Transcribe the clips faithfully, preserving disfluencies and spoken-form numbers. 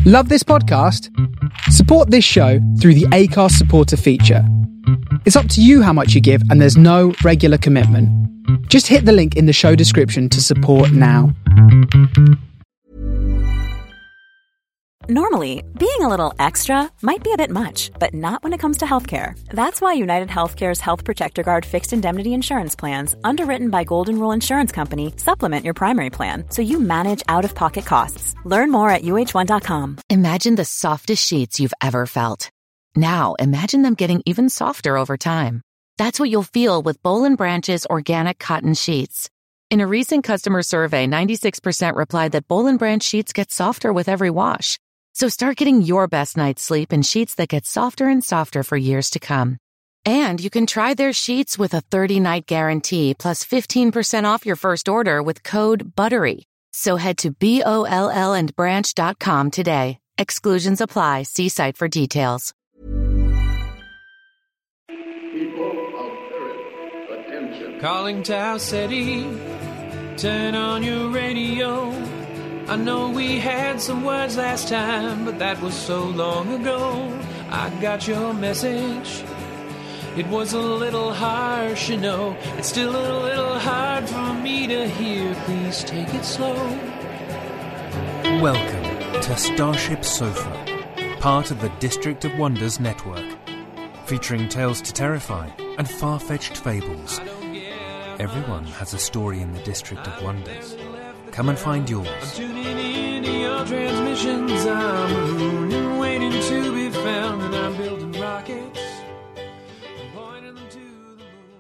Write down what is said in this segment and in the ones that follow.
Love this podcast? Support this show through the Acast supporter feature. It's up to you how much you give, and there's no regular commitment. Just hit the link in the show description to support now. Normally, being a little extra might be a bit much, but not when it comes to healthcare. That's why United Healthcare's Health Protector Guard fixed indemnity insurance plans, underwritten by Golden Rule Insurance Company, supplement your primary plan so you manage out-of-pocket costs. Learn more at U H one dot com. Imagine the softest sheets you've ever felt. Now, imagine them getting even softer over time. That's what you'll feel with Boll and Branch's organic cotton sheets. In a recent customer survey, ninety-six percent replied that Boll and Branch sheets get softer with every wash. So start getting your best night's sleep in sheets that get softer and softer for years to come. And you can try their sheets with a thirty-night guarantee plus fifteen percent off your first order with code BUTTERY. So head to B O L L and branch dot com today. Exclusions apply. See site for details. People of Earth, attention. Calling Tau City, turn on your radio. I know we had some words last time, but that was so long ago. I got your message. It was a little harsh, you know. It's still a little hard for me to hear. Please take it slow. Welcome to Starship Sofa, part of the District of Wonders network, featuring tales to terrify and far-fetched fables. Everyone has a story in the District of Wonders. Come and find yours. I'm tuning in to your transmissions. I'm mooning, waiting to be found, and I'm building rockets. I'm pointing them to the moon.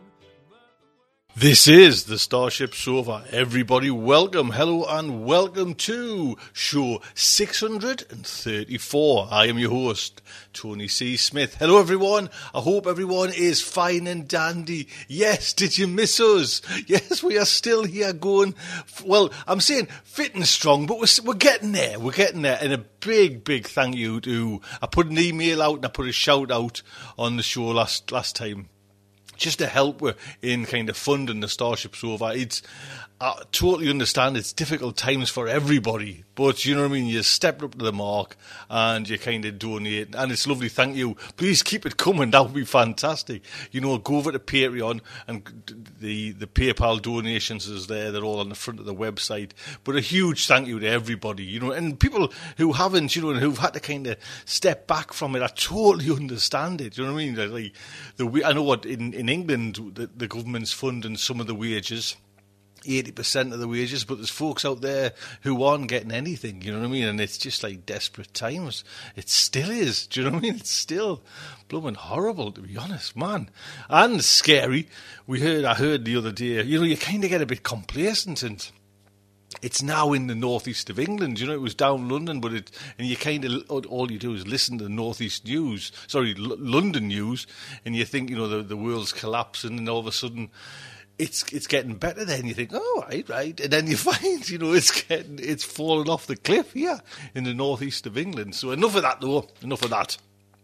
This is the Starship Sofa. Everybody, welcome, hello, and welcome to show six hundred thirty-four. I am your host, Tony C. Smith. Hello, everyone. I hope everyone is fine and dandy. Yes, did you miss us? Yes, we are still here going, well, I'm saying fit and strong, but we're, we're getting there. We're getting there. And a big, big thank you to, I put an email out and I put a shout out on the show last, last time, just to help with in kind of funding the Starship Sofa. It's, I totally understand it's difficult times for everybody, but you know what I mean, you stepped up to the mark and you kind of donate, and it's lovely, thank you. Please keep it coming, that would be fantastic. You know, go over to Patreon, and the, the PayPal donations is there, they're all on the front of the website. But a huge thank you to everybody, you know, and people who haven't, you know, and who've had to kind of step back from it, I totally understand it, you know what I mean? Like, the, I know what, in, in England, the, the government's funding some of the wages, eighty percent of the wages, but there's folks out there who aren't getting anything, you know what I mean? And it's just like desperate times. It still is, do you know what I mean? It's still blooming horrible, to be honest, man. And scary. We heard, I heard the other day, you know, you kind of get a bit complacent, and it's now in the northeast of England. You know, it was down London, but it, and you kind of, all you do is listen to the northeast news, sorry, L- London news, and you think, you know, the, the world's collapsing, and all of a sudden, It's it's getting better. Then you think, oh, right, right, and then you find, you know, it's getting it's falling off the cliff here in the northeast of England. So enough of that, though. Enough of that.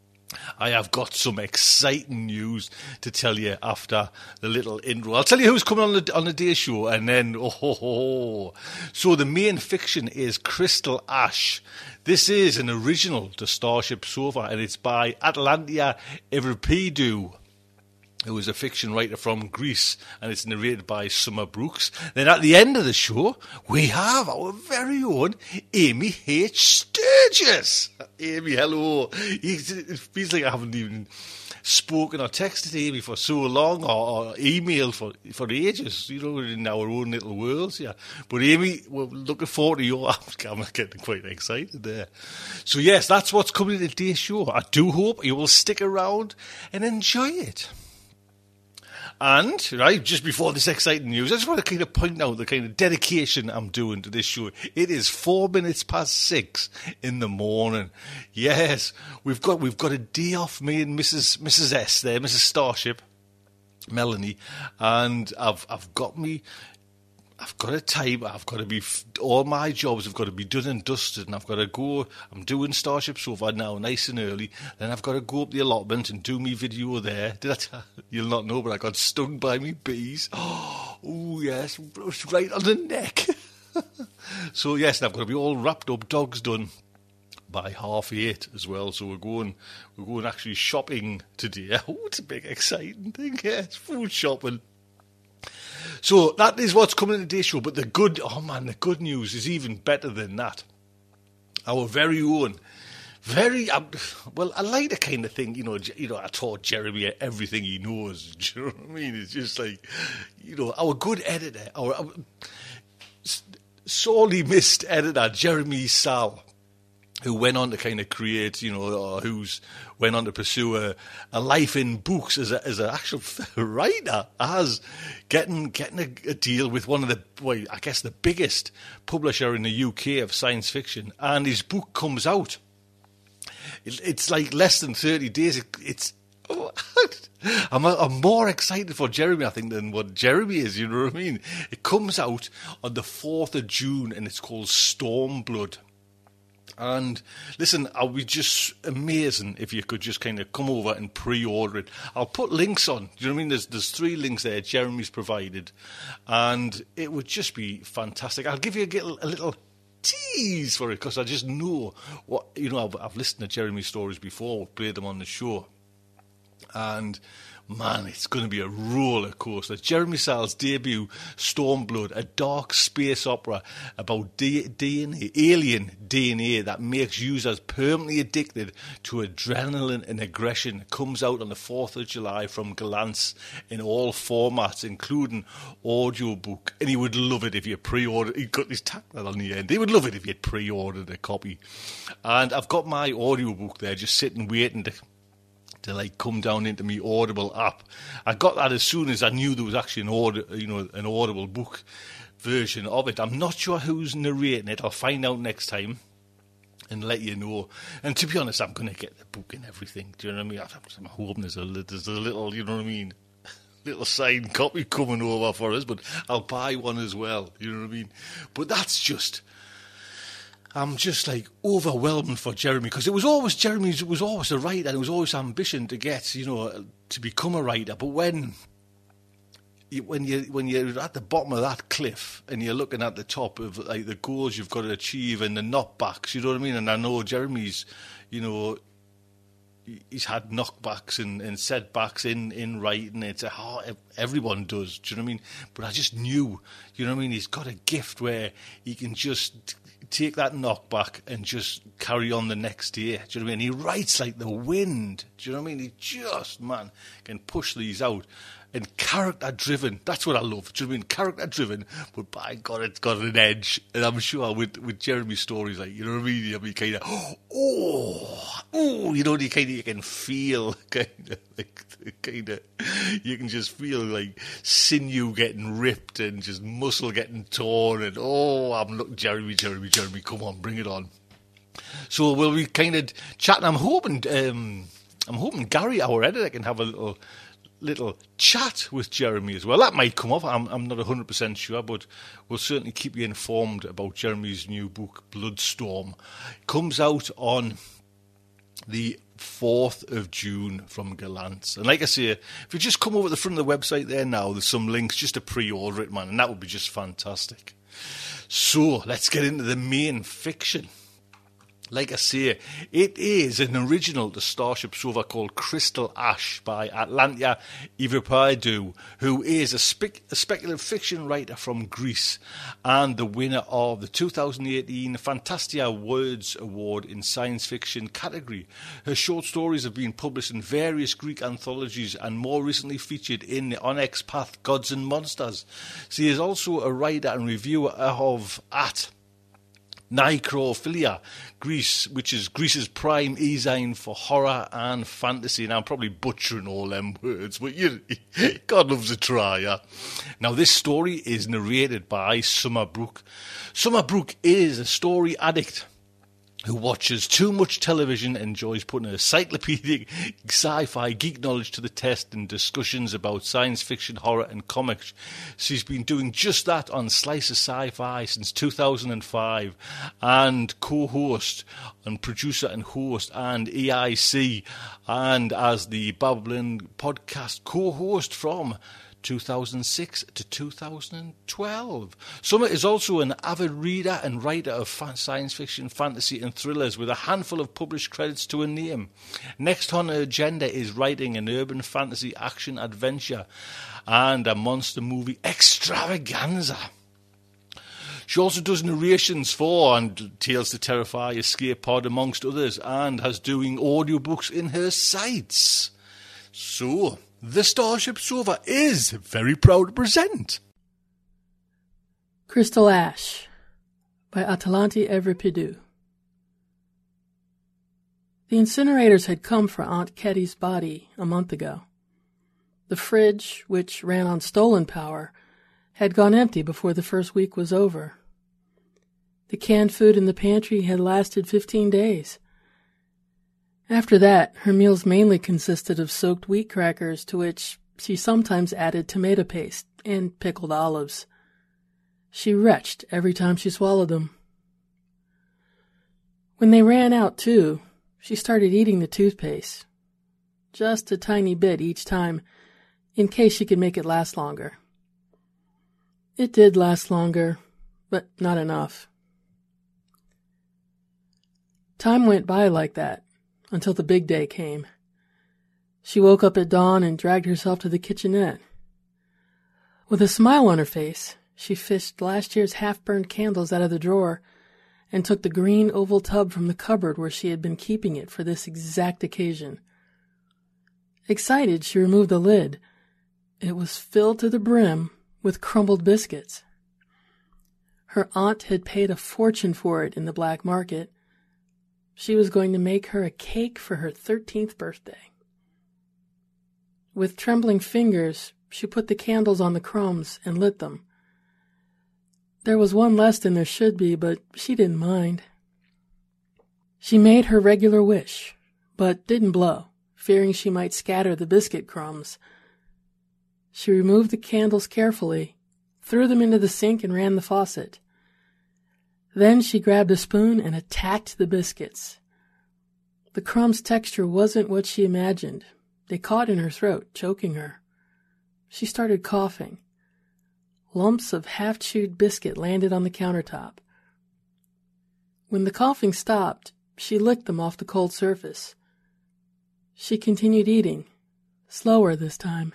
I have got some exciting news to tell you after the little intro. I'll tell you who's coming on the on the day show, and then oh, ho, ho. So the main fiction is Crystal Ash. This is an original to Starship Sofa, and it's by Atlantia Evripeidou, who is a fiction writer from Greece, and it's narrated by Summer Brooks. Then at the end of the show, we have our very own Amy H. Sturgis. Amy, hello. It feels like I haven't even spoken or texted Amy for so long, or, or emailed for, for ages, you know, in our own little worlds here. But Amy, we're looking forward to your... I'm getting quite excited there. So yes, that's what's coming in today's show. I do hope you will stick around and enjoy it. And, right, just before this exciting news, I just want to kind of point out the kind of dedication I'm doing to this show. It is four minutes past six in the morning. Yes, we've got we've got a day off, me and Missus Missus S there, Missus Starship, Melanie, and I've I've got me. I've got a time, I've got to be, all my jobs have got to be done and dusted, and I've got to go, I'm doing Starship Sofa now, nice and early, then I've got to go up the allotment and do me video there. Did I tell, you'll not know, but I got stung by me bees. Oh, yes, right on the neck. So, yes, and I've got to be all wrapped up, dogs done, by half eight as well. So we're going, we're going actually shopping today. Oh, it's a big exciting thing. Yeah, it's food shopping. So that is what's coming in today's show. But the good, oh man, the good news is even better than that. Our very own, very um, well. I like the kind of thing, you know. You know, I taught Jeremy everything he knows. Do you know what I mean? It's just like, you know, our good editor, our, our sorely missed editor, Jeremy Sall, who went on to kind of create, you know, or who's went on to pursue a, a life in books as a as an actual writer, as getting getting a, a deal with one of the, well, I guess the biggest publisher in the U K of science fiction, and his book comes out. It, it's like less than thirty days. It, it's oh, I'm, I'm more excited for Jeremy, I think, than what Jeremy is. You know what I mean? It comes out on the fourth of June, and it's called Stormblood. And listen, I'll be just amazing if you could just kind of come over and pre-order it. I'll put links on. Do you know what I mean? There's there's three links there Jeremy's provided, and it would just be fantastic. I'll give you a little, a little tease for it because I just know what, you know. I've, I've listened to Jeremy's stories before, played them on the show, and man, it's going to be a roller coaster. Jeremy Sall's debut, Stormblood, a dark space opera about D- DNA, alien D N A that makes users permanently addicted to adrenaline and aggression, comes out on the fourth of July from Glance in all formats, including audiobook. And he would love it if you pre-ordered. He got his tag on the end. He would love it if you had pre-ordered a copy. And I've got my audiobook there, just sitting waiting to. to like come down into my Audible app. I got that as soon as I knew there was actually an audi- you know, an Audible book version of it. I'm not sure who's narrating it. I'll find out next time and let you know. And to be honest, I'm going to get the book and everything. Do you know what I mean? I'm hoping there's a, there's a little, you know what I mean, little signed copy coming over for us, but I'll buy one as well. You know what I mean? But that's just... I'm just like overwhelmed for Jeremy because it was always Jeremy's. It was always a writer, and it was always ambition to get, you know, to become a writer. But when, you, when you when you're at the bottom of that cliff and you're looking at the top of like the goals you've got to achieve and the knockbacks, you know what I mean. And I know Jeremy's, you know, he's had knockbacks and, and setbacks in, in writing. It's a hard, everyone does. Do you know what I mean? But I just knew, you know what I mean. He's got a gift where he can just take that knockback and just carry on the next day. Do you know what I mean? He writes like the wind. Do you know what I mean? He just, man, can push these out. And character-driven, that's what I love. Do you know what I mean? Character-driven, but by God, it's got an edge. And I'm sure with, with Jeremy's stories, like, you know what I mean? I mean, kind of, oh, oh, you know, you kind of, you can feel, kind of, like, kind of, you can just feel, like, sinew getting ripped and just muscle getting torn. And, oh, I'm looking, Jeremy, Jeremy, Jeremy, come on, bring it on. So we'll be kind of chatting. I'm hoping, um, I'm hoping Gary, our editor, can have a little... little chat with Jeremy as well. That might come off. I'm, I'm not one hundred percent sure, but we'll certainly keep you informed about Jeremy's new book, Bloodstorm. It comes out on the fourth of June from Galance. And like I say, if you just come over to the front of the website there now, there's some links just to pre-order it, man, and that would be just fantastic. So, let's get into the main fiction. Like I say, it is an original to Starship Sofa called Crystal Ash by Atlantia Ivripaidou, who is a, spe- a speculative fiction writer from Greece and the winner of the two thousand eighteen Fantastia Words Award in Science Fiction category. Her short stories have been published in various Greek anthologies and more recently featured in the Onyx Path Gods and Monsters. She is also a writer and reviewer of At Necrophilia, Greece, which is Greece's prime e-zine for horror and fantasy. And I'm probably butchering all them words, but you, God loves a try, yeah? Now, this story is narrated by Summer Brooke. Summer Brooke is a story addict who watches too much television and enjoys putting her encyclopedic sci-fi geek knowledge to the test in discussions about science fiction, horror and comics. She's been doing just that on Slice of Sci-Fi since two thousand five and co-host and producer and host and E I C and as the Babylon podcast co-host from two thousand six to two thousand twelve. Summer is also an avid reader and writer of science fiction, fantasy and thrillers with a handful of published credits to her name. Next on her agenda is writing an urban fantasy action adventure and a monster movie extravaganza. She also does narrations for and Tales to Terrify, Escape Pod, amongst others, and has doing audiobooks in her sites. So, the Starship Sofa is very proud to present Crystal Ash by Atalanti Evripidou. The incinerators had come for Aunt Ketty's body a month ago. The fridge, which ran on stolen power, had gone empty before the first week was over. The canned food in the pantry had lasted fifteen days. After that, her meals mainly consisted of soaked wheat crackers, to which she sometimes added tomato paste and pickled olives. She retched every time she swallowed them. When they ran out, too, she started eating the toothpaste. Just a tiny bit each time, in case she could make it last longer. It did last longer, but not enough. Time went by like that, until the big day came. She woke up at dawn and dragged herself to the kitchenette. With a smile on her face, she fished last year's half-burned candles out of the drawer and took the green oval tub from the cupboard where she had been keeping it for this exact occasion. Excited, she removed the lid. It was filled to the brim with crumbled biscuits. Her aunt had paid a fortune for it in the black market. She was going to make her a cake for her thirteenth birthday. With trembling fingers, she put the candles on the crumbs and lit them. There was one less than there should be, but she didn't mind. She made her regular wish, but didn't blow, fearing she might scatter the biscuit crumbs. She removed the candles carefully, threw them into the sink and ran the faucet. Then she grabbed a spoon and attacked the biscuits. The crumbs' texture wasn't what she imagined. They caught in her throat, choking her. She started coughing. Lumps of half-chewed biscuit landed on the countertop. When the coughing stopped, she licked them off the cold surface. She continued eating, slower this time.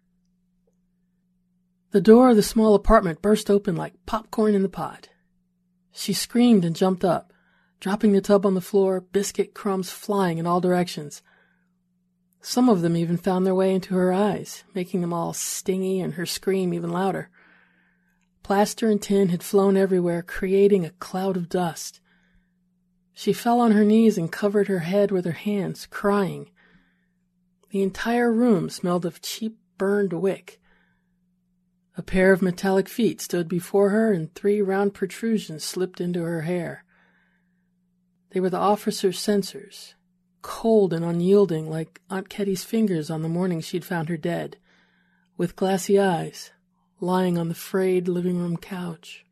The door of the small apartment burst open like popcorn in the pot. She screamed and jumped up, dropping the tub on the floor, biscuit crumbs flying in all directions. Some of them even found their way into her eyes, making them all stingy and her scream even louder. Plaster and tin had flown everywhere, creating a cloud of dust. She fell on her knees and covered her head with her hands, crying. The entire room smelled of cheap burned wick. A pair of metallic feet stood before her, and three round protrusions slipped into her hair. They were the officer's sensors, cold and unyielding like Aunt Ketty's fingers on the morning she'd found her dead, with glassy eyes, lying on the frayed living room couch.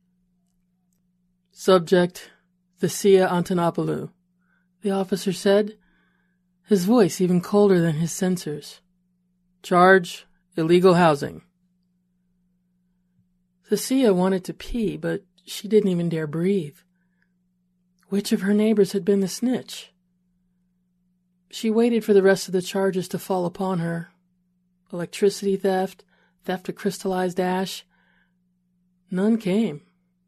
Subject, Thesia Antonopoulou, the officer said, his voice even colder than his sensors. Charge, illegal housing. Thesia wanted to pee, but she didn't even dare breathe. Which of her neighbors had been the snitch? She waited for the rest of the charges to fall upon her. Electricity theft, theft of crystallized ash. None came.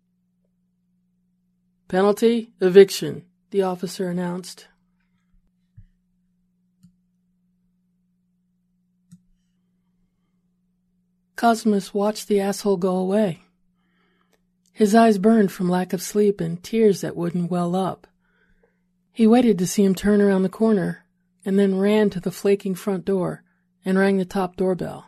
Penalty, eviction, the officer announced. Cosmus watched the asshole go away. His eyes burned from lack of sleep and tears that wouldn't well up. He waited to see him turn around the corner, and then ran to the flaking front door and rang the top doorbell.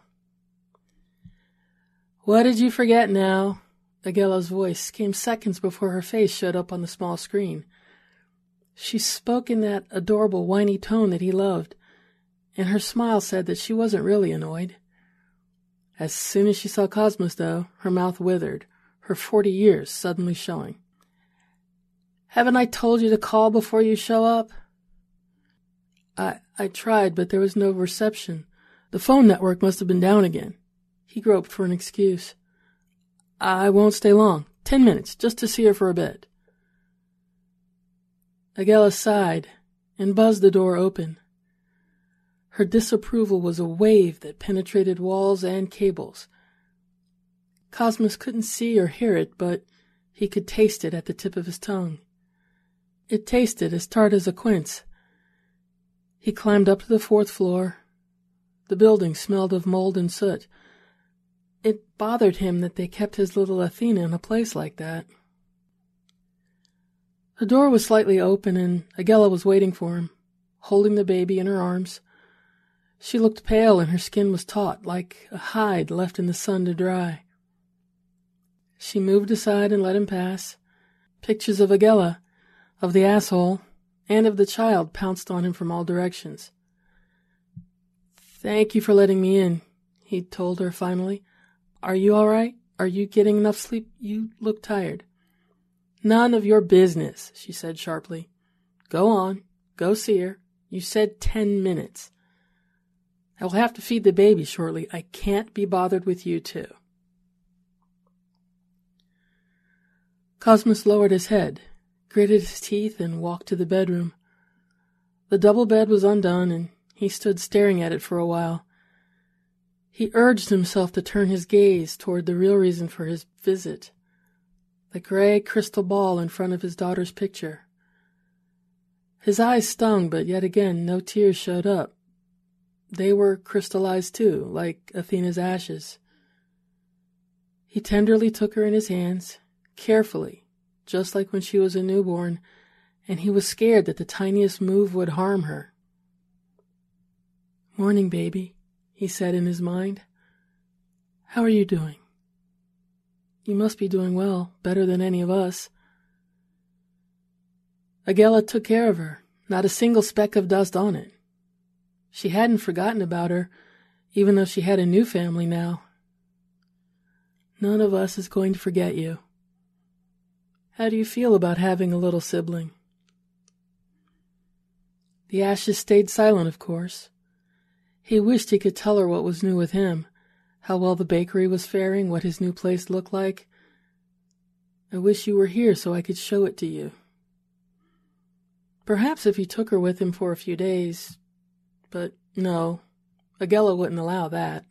What did you forget now? Agella's voice came seconds before her face showed up on the small screen. She spoke in that adorable whiny tone that he loved, and her smile said that she wasn't really annoyed. As soon as she saw Cosmos, though, her mouth withered, her forty years suddenly showing. Haven't I told you to call before you show up? I I tried, but there was no reception. The phone network must have been down again. He groped for an excuse. I won't stay long. Ten minutes, just to see her for a bit. Agela sighed and buzzed the door open. Her disapproval was a wave that penetrated walls and cables. Cosmos couldn't see or hear it, but he could taste it at the tip of his tongue. It tasted as tart as a quince. He climbed up to the fourth floor. The building smelled of mold and soot. It bothered him that they kept his little Athena in a place like that. The door was slightly open, and Agela was waiting for him, holding the baby in her arms. She looked pale, and her skin was taut, like a hide left in the sun to dry. She moved aside and let him pass. Pictures of Agela, of the asshole, and of the child pounced on him from all directions. Thank you for letting me in, he told her finally. Are you all right? Are you getting enough sleep? You look tired. None of your business, she said sharply. Go on. Go see her. You said ten minutes. I will have to feed the baby shortly. I can't be bothered with you two. Cosmos lowered his head, gritted his teeth, and walked to the bedroom. The double bed was undone, and he stood staring at it for a while. He urged himself to turn his gaze toward the real reason for his visit, the gray crystal ball in front of his daughter's picture. His eyes stung, but yet again no tears showed up. They were crystallized too, like Athena's ashes. He tenderly took her in his hands, carefully, just like when she was a newborn, and he was scared that the tiniest move would harm her. Morning, baby, he said in his mind. How are you doing? You must be doing well, better than any of us. Agela took care of her, not a single speck of dust on it. She hadn't forgotten about her, even though she had a new family now. None of us is going to forget you. How do you feel about having a little sibling? The ashes stayed silent, of course. He wished he could tell her what was new with him, how well the bakery was faring, what his new place looked like. I wish you were here so I could show it to you. Perhaps if he took her with him for a few days, but no, Agela wouldn't allow that.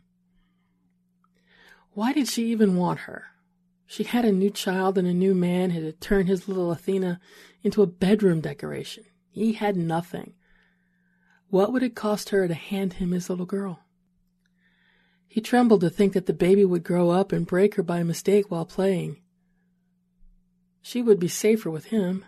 Why did she even want her? She had a new child and a new man who had turned his little Athena into a bedroom decoration. He had nothing. What would it cost her to hand him his little girl? He trembled to think that the baby would grow up and break her by mistake while playing. She would be safer with him.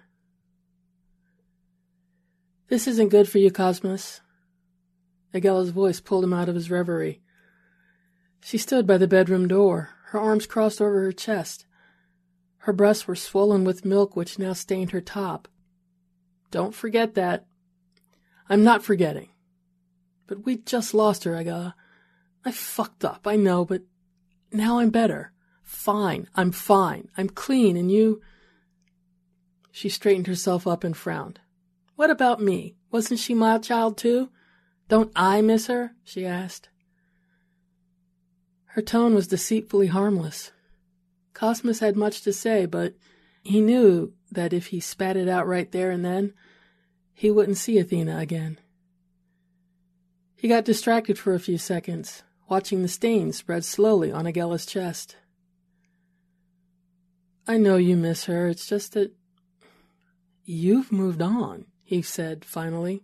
This isn't good for you, Cosmos. Agela's voice pulled him out of his reverie. She stood by the bedroom door, her arms crossed over her chest. Her breasts were swollen with milk which now stained her top. Don't forget that. I'm not forgetting. But we just lost her, Agela. I fucked up, I know, but now I'm better. Fine, I'm fine. I'm clean, and you... She straightened herself up and frowned. What about me? Wasn't she my child, too? Don't I miss her? She asked. Her tone was deceitfully harmless. Cosmos had much to say, but he knew that if he spat it out right there and then, he wouldn't see Athena again. He got distracted for a few seconds, watching the stains spread slowly on Agela's chest. I know you miss her, it's just that... You've moved on, he said finally.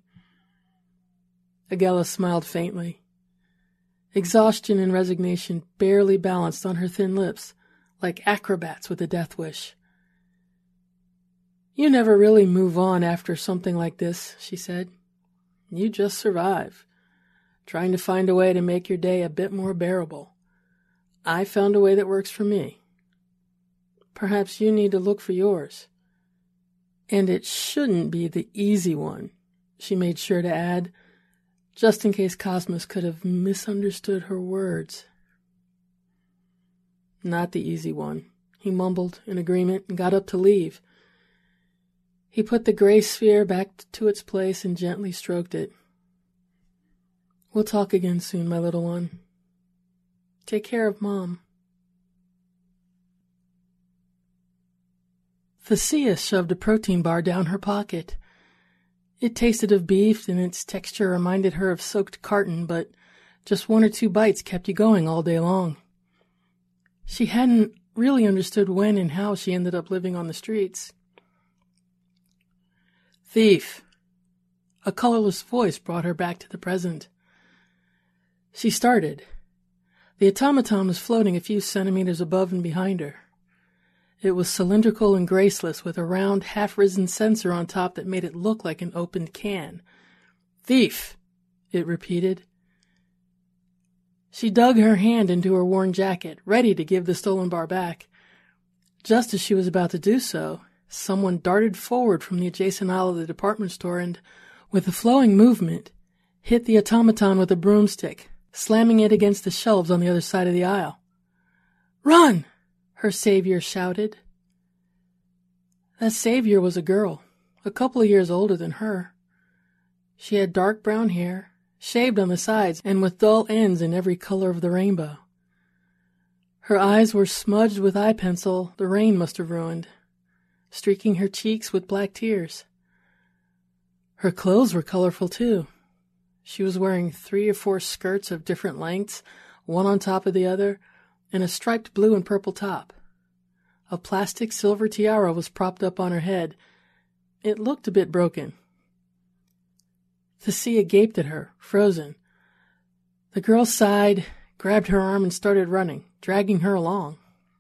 Agela smiled faintly. Exhaustion and resignation barely balanced on her thin lips, like acrobats with a death wish. You never really move on after something like this, she said. You just survive, trying to find a way to make your day a bit more bearable. I found a way that works for me. Perhaps you need to look for yours. And it shouldn't be the easy one, she made sure to add, just in case Cosmos could have misunderstood her words. Not the easy one, he mumbled in agreement and got up to leave. He put the gray sphere back to its place and gently stroked it. We'll talk again soon, my little one. Take care of Mom. Thessia shoved a protein bar down her pocket. It tasted of beef, and its texture reminded her of soaked carton, but just one or two bites kept you going all day long. She hadn't really understood when and how she ended up living on the streets. Thief! A colorless voice brought her back to the present. She started. The automaton was floating a few centimeters above and behind her. It was cylindrical and graceless, with a round, half-risen sensor on top that made it look like an opened can. Thief! It repeated. She dug her hand into her worn jacket, ready to give the stolen bar back. Just as she was about to do so, someone darted forward from the adjacent aisle of the department store and, with a flowing movement, hit the automaton with a broomstick, slamming it against the shelves on the other side of the aisle. Run! Her savior shouted. That savior was a girl, a couple of years older than her. She had dark brown hair, shaved on the sides and with dull ends in every color of the rainbow. Her eyes were smudged with eye pencil the rain must have ruined, streaking her cheeks with black tears. Her clothes were colorful, too. She was wearing three or four skirts of different lengths, one on top of the other, and a striped blue and purple top. A plastic silver tiara was propped up on her head. It looked a bit broken. Thessia gaped at her, frozen. The girl sighed, grabbed her arm, and started running, dragging her along.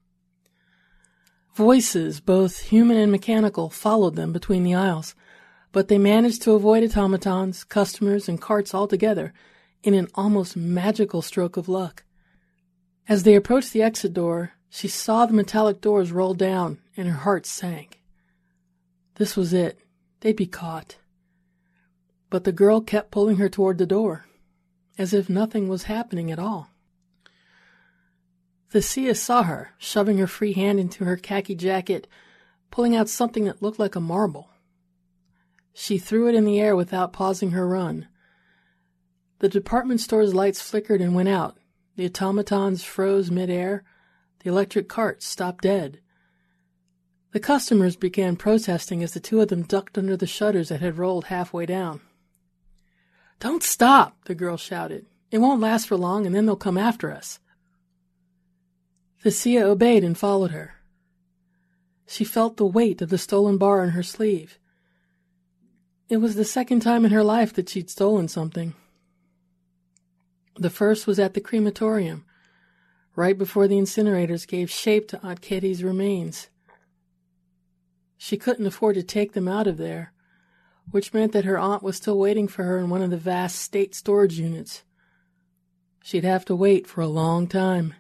Voices, both human and mechanical, followed them between the aisles, but they managed to avoid automatons, customers, and carts altogether in an almost magical stroke of luck. As they approached the exit door, she saw the metallic doors roll down, and her heart sank. This was it. They'd be caught. But the girl kept pulling her toward the door, as if nothing was happening at all. Thessia saw her, shoving her free hand into her khaki jacket, pulling out something that looked like a marble. She threw it in the air without pausing her run. The department store's lights flickered and went out. The automatons froze mid-air. The electric carts stopped dead. The customers began protesting as the two of them ducked under the shutters that had rolled halfway down. "Don't stop," the girl shouted. "It won't last for long, and then they'll come after us." Thessia obeyed and followed her. She felt the weight of the stolen bar in her sleeve. It was the second time in her life that she'd stolen something. The first was at the crematorium, right before the incinerators gave shape to Aunt Kitty's remains. She couldn't afford to take them out of there, which meant that her aunt was still waiting for her in one of the vast state storage units. She'd have to wait for a long time.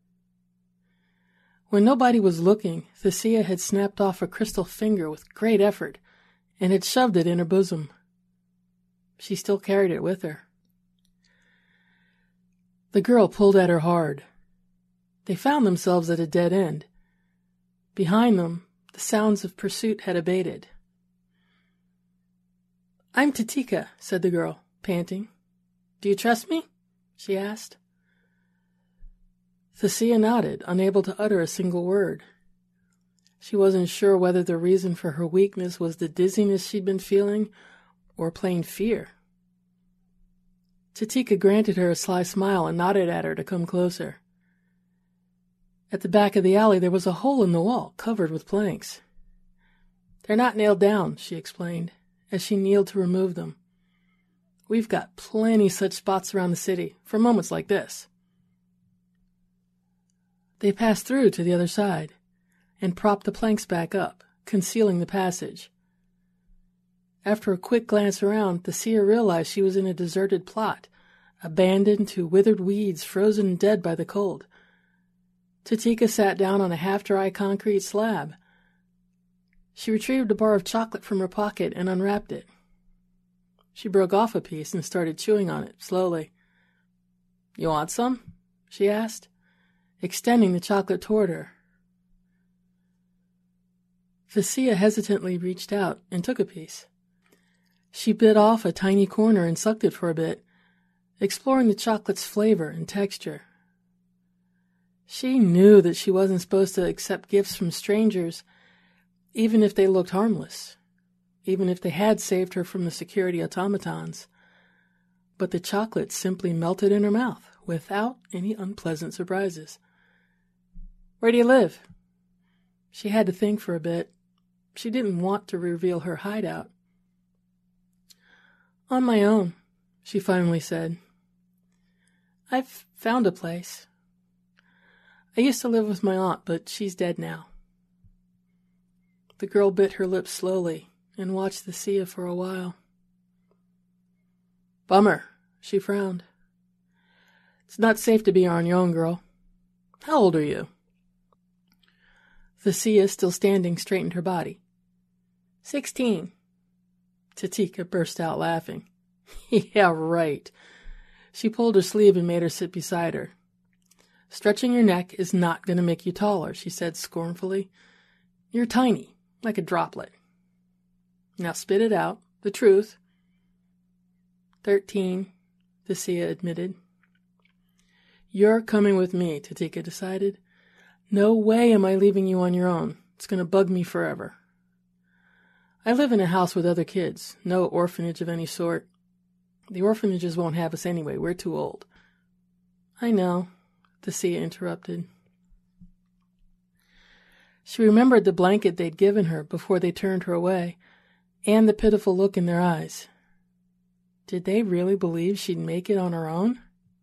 When nobody was looking, Thessia had snapped off a crystal finger with great effort and had shoved it in her bosom. She still carried it with her. The girl pulled at her hard. They found themselves at a dead end. Behind them, the sounds of pursuit had abated. "I'm Tatika," said the girl, panting. "Do you trust me?" she asked. Thessia nodded, unable to utter a single word. She wasn't sure whether the reason for her weakness was the dizziness she'd been feeling or plain fear. Tatika granted her a sly smile and nodded at her to come closer. At the back of the alley there was a hole in the wall covered with planks. "They're not nailed down," she explained, as she kneeled to remove them. "We've got plenty such spots around the city for moments like this." They passed through to the other side and propped the planks back up, concealing the passage. After a quick glance around, Thessia realized she was in a deserted plot, abandoned to withered weeds frozen dead by the cold. Tatika sat down on a half-dry concrete slab. She retrieved a bar of chocolate from her pocket and unwrapped it. She broke off a piece and started chewing on it, slowly. "You want some?" she asked, extending the chocolate toward her. Thessia hesitantly reached out and took a piece. She bit off a tiny corner and sucked it for a bit, exploring the chocolate's flavor and texture. She knew that she wasn't supposed to accept gifts from strangers, even if they looked harmless, even if they had saved her from the security automatons. But the chocolate simply melted in her mouth without any unpleasant surprises. "Where do you live?" She had to think for a bit. She didn't want to reveal her hideout. "On my own," she finally said. "I've found a place. I used to live with my aunt, but she's dead now." The girl bit her lips slowly and watched the Sia for a while. "Bummer," she frowned. "It's not safe to be on your own, girl. How old are you?" The Sia, still standing, straightened her body. Sixteen. Tatika burst out laughing. "Yeah, right." She pulled her sleeve and made her sit beside her. "Stretching your neck is not going to make you taller," she said scornfully. "You're tiny, like a droplet. Now spit it out, the truth." Thirteen, the Sia admitted. "You're coming with me," Tatika decided. "No way am I leaving you on your own. It's going to bug me forever. I live in a house with other kids, no orphanage of any sort. The orphanages won't have us anyway, we're too old." "I know," the Sia interrupted. She remembered the blanket they'd given her before they turned her away, and the pitiful look in their eyes. Did they really believe she'd make it on her own?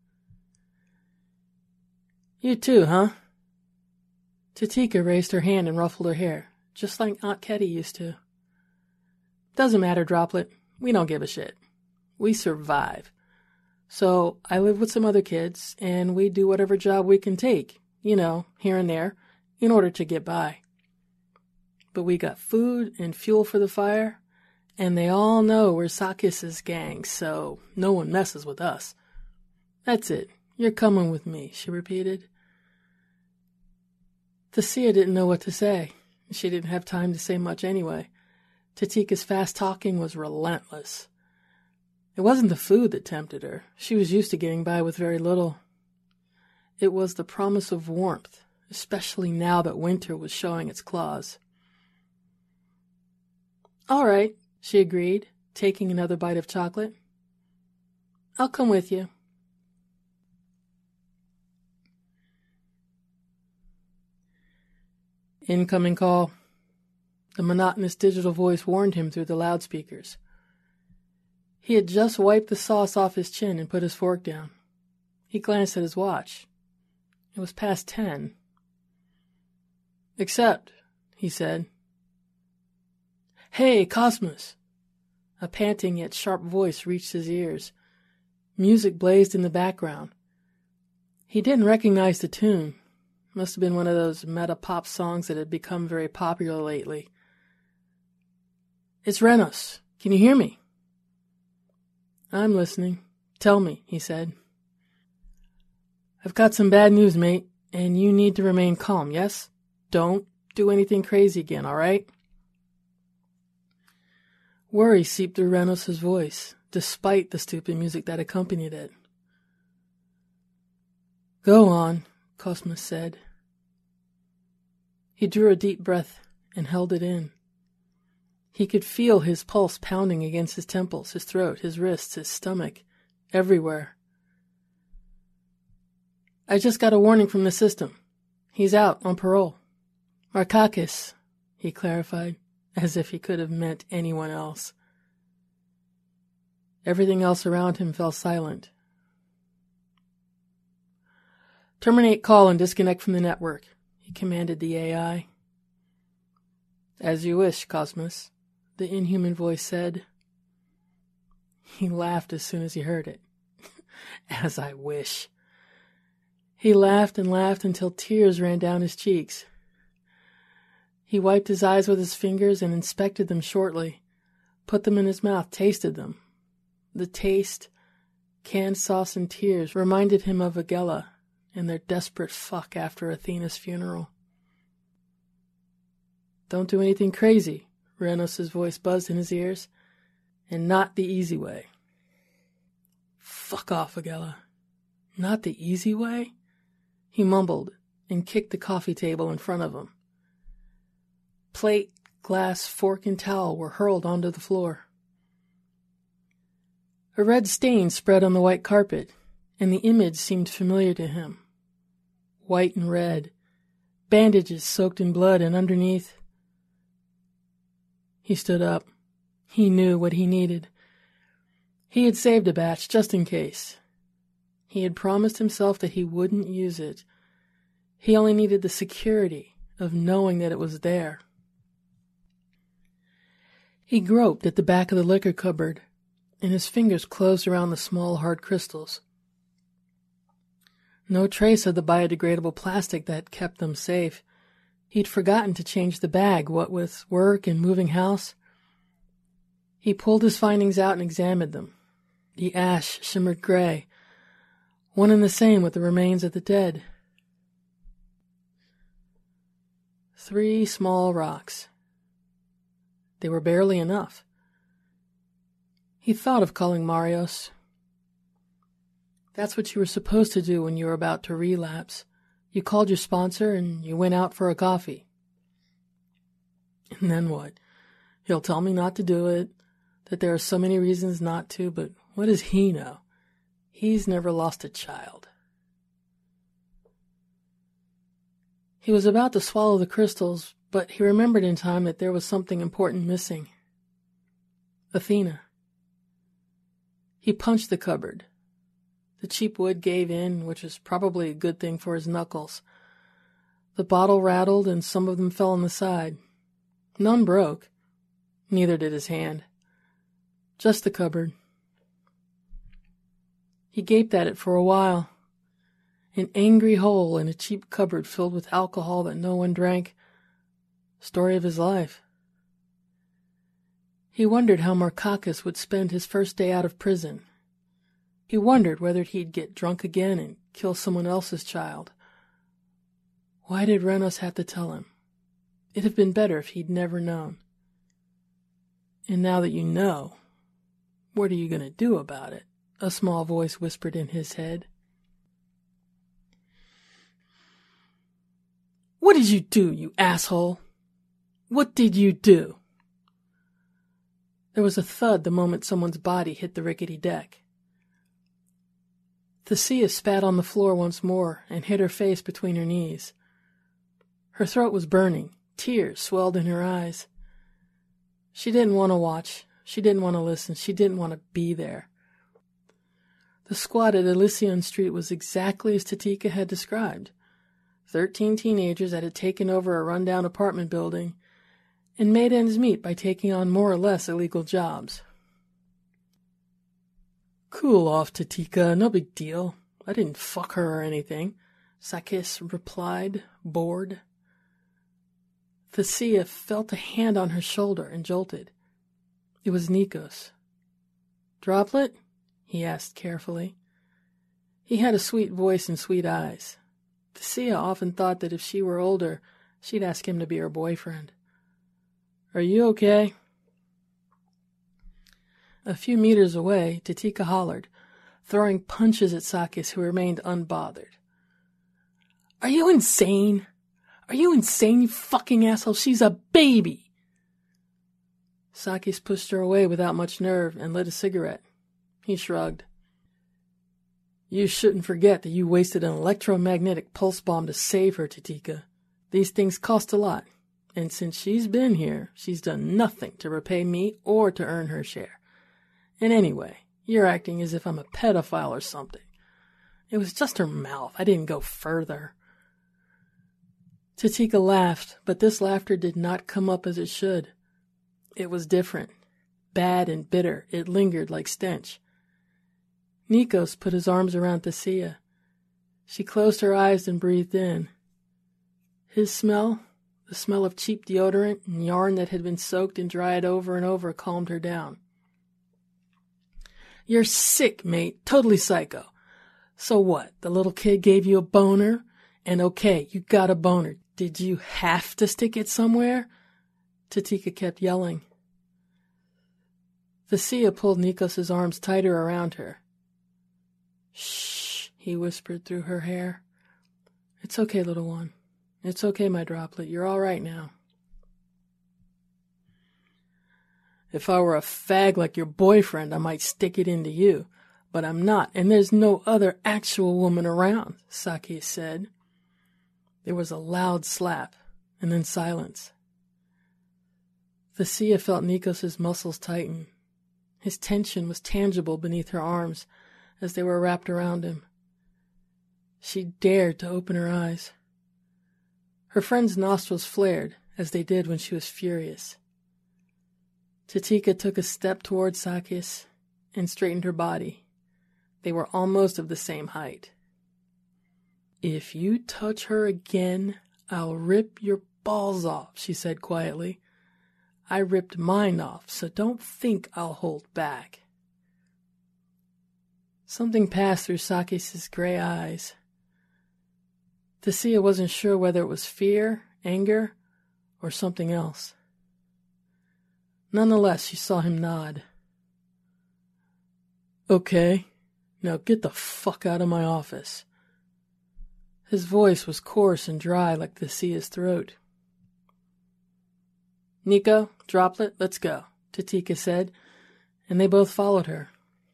"You too, huh?" Tatika raised her hand and ruffled her hair, just like Aunt Ketty used to. "Doesn't matter, Droplet. We don't give a shit. We survive. So I live with some other kids, and we do whatever job we can take, you know, here and there, in order to get by. But we got food and fuel for the fire, and they all know we're Sakis's gang, so no one messes with us. That's it. You're coming with me," she repeated. The Sia didn't know what to say. She didn't have time to say much anyway. Tatika's fast talking was relentless. It wasn't the food that tempted her. She was used to getting by with very little. It was the promise of warmth, especially now that winter was showing its claws. "All right," she agreed, taking another bite of chocolate. "I'll come with you." "Incoming call." The monotonous digital voice warned him through the loudspeakers. He had just wiped the sauce off his chin and put his fork down. He glanced at his watch. It was past ten. "Accept," he said. "Hey, Cosmos!" A panting yet sharp voice reached his ears. Music blazed in the background. He didn't recognize the tune. Must have been one of those meta-pop songs that had become very popular lately. "It's Renos. Can you hear me?" "I'm listening. Tell me," he said. "I've got some bad news, mate, and you need to remain calm, yes? Don't do anything crazy again, all right?" Worry seeped through Renos' voice, despite the stupid music that accompanied it. "Go on," Cosmos said. He drew a deep breath and held it in. He could feel his pulse pounding against his temples, his throat, his wrists, his stomach, everywhere. "I just got a warning from the system. He's out on parole. Markakis," he clarified, as if he could have meant anyone else. Everything else around him fell silent. "Terminate call and disconnect from the network," he commanded the A I. "As you wish, Cosmos," the inhuman voice said. He laughed as soon as he heard it. "As I wish." He laughed and laughed until tears ran down his cheeks. He wiped his eyes with his fingers and inspected them shortly, put them in his mouth, tasted them. The taste, canned sauce and tears, reminded him of Agella and their desperate fuck after Athena's funeral. "Don't do anything crazy," Renos' voice buzzed in his ears, "and not the easy way." "Fuck off, Agella. Not the easy way?" He mumbled, and kicked the coffee table in front of him. Plate, glass, fork, and towel were hurled onto the floor. A red stain spread on the white carpet, and the image seemed familiar to him. White and red, bandages soaked in blood, and underneath... He stood up. He knew what he needed. He had saved a batch just in case. He had promised himself that he wouldn't use it. He only needed the security of knowing that it was there. He groped at the back of the liquor cupboard, and his fingers closed around the small hard crystals. No trace of the biodegradable plastic that kept them safe. He'd forgotten to change the bag, what with work and moving house. He pulled his findings out and examined them. The ash shimmered gray, one and the same with the remains of the dead. Three small rocks. They were barely enough. He thought of calling Marios. That's what you were supposed to do when you were about to relapse. You called your sponsor and you went out for a coffee. And then what? He'll tell me not to do it, that there are so many reasons not to, but what does he know? He's never lost a child. He was about to swallow the crystals, but he remembered in time that there was something important missing. Athena. He punched the cupboard. The cheap wood gave in, which was probably a good thing for his knuckles. The bottle rattled and some of them fell on the side. None broke. Neither did his hand. Just the cupboard. He gaped at it for a while. An angry hole in a cheap cupboard filled with alcohol that no one drank. Story of his life. He wondered how Markakis would spend his first day out of prison. He wondered whether he'd get drunk again and kill someone else's child. Why did Renos have to tell him? It'd have been better if he'd never known. And now that you know, what are you going to do about it? A small voice whispered in his head. What did you do, you asshole? What did you do? There was a thud the moment someone's body hit the rickety deck. Thessia spat on the floor once more and hid her face between her knees. Her throat was burning. Tears swelled in her eyes. She didn't want to watch. She didn't want to listen. She didn't want to be there. The squad at Elysion Street was exactly as Tatika had described. Thirteen teenagers that had taken over a rundown apartment building and made ends meet by taking on more or less illegal jobs. Cool off, Tatika. No big deal. I didn't fuck her or anything, Sakis replied, bored. Thessia felt a hand on her shoulder and jolted. It was Nikos. Droplet? He asked carefully. He had a sweet voice and sweet eyes. Thessia often thought that if she were older, she'd ask him to be her boyfriend. Are you okay? A few meters away, Tatika hollered, throwing punches at Sakis, who remained unbothered. Are you insane? Are you insane, you fucking asshole? She's a baby! Sakis pushed her away without much nerve and lit a cigarette. He shrugged. You shouldn't forget that you wasted an electromagnetic pulse bomb to save her, Tatika. These things cost a lot, and since she's been here, she's done nothing to repay me or to earn her share. And anyway, you're acting as if I'm a pedophile or something. It was just her mouth. I didn't go further. Tatika laughed, but this laughter did not come up as it should. It was different. Bad and bitter. It lingered like stench. Nikos put his arms around Thessia. She closed her eyes and breathed in. His smell, the smell of cheap deodorant and yarn that had been soaked and dried over and over, calmed her down. You're sick, mate. Totally psycho. So what? The little kid gave you a boner? And okay, you got a boner. Did you have to stick it somewhere? Tatika kept yelling. Thessia pulled Nikos' arms tighter around her. Shh, he whispered through her hair. It's okay, little one. It's okay, my droplet. You're all right now. If I were a fag like your boyfriend, I might stick it into you. But I'm not, and there's no other actual woman around, Sakis said. There was a loud slap, and then silence. Thessia felt Nikos' muscles tighten. His tension was tangible beneath her arms as they were wrapped around him. She dared to open her eyes. Her friend's nostrils flared, as they did when she was furious. Titika took a step toward Sakis and straightened her body. They were almost of the same height. If you touch her again, I'll rip your balls off, she said quietly. I ripped mine off, so don't think I'll hold back. Something passed through Sakis' gray eyes. Thessia wasn't sure whether it was fear, anger, or something else. Nonetheless, she saw him nod. Okay. Now get the fuck out of my office. His voice was coarse and dry like Thessia's throat. Nico, Droplet, let's go, Titika said, and they both followed her.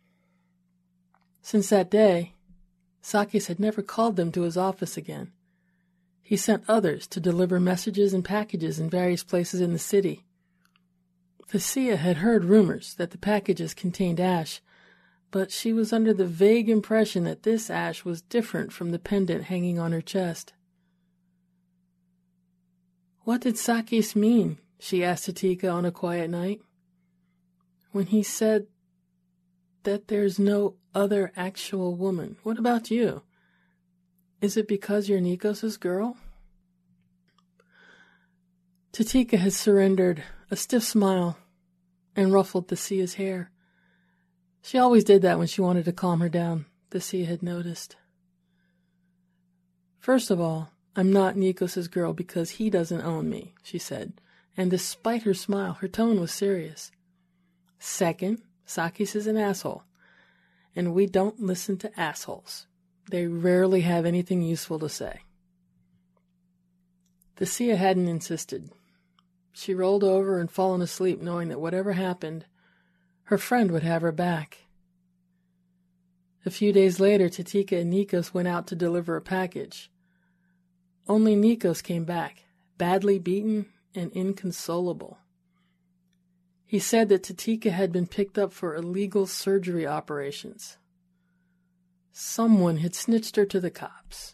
Since that day, Sakis had never called them to his office again. He sent others to deliver messages and packages in various places in the city. Thessia had heard rumors that the packages contained ash, but she was under the vague impression that this ash was different from the pendant hanging on her chest. What did Sakis mean, she asked Titika on a quiet night, when he said that there's no other actual woman? What about you? Is it because you're Nikos' girl? Titika had surrendered, a stiff smile, and ruffled Thessia's hair. She always did that when she wanted to calm her down, Thessia had noticed. First of all, I'm not Nikos' girl because he doesn't own me, she said, and despite her smile, her tone was serious. Second, Sakis is an asshole, and we don't listen to assholes. They rarely have anything useful to say. Thessia hadn't insisted. She rolled over and fallen asleep knowing that whatever happened, her friend would have her back. A few days later, Titika and Nikos went out to deliver a package. Only Nikos came back, badly beaten and inconsolable. He said that Titika had been picked up for illegal surgery operations. Someone had snitched her to the cops.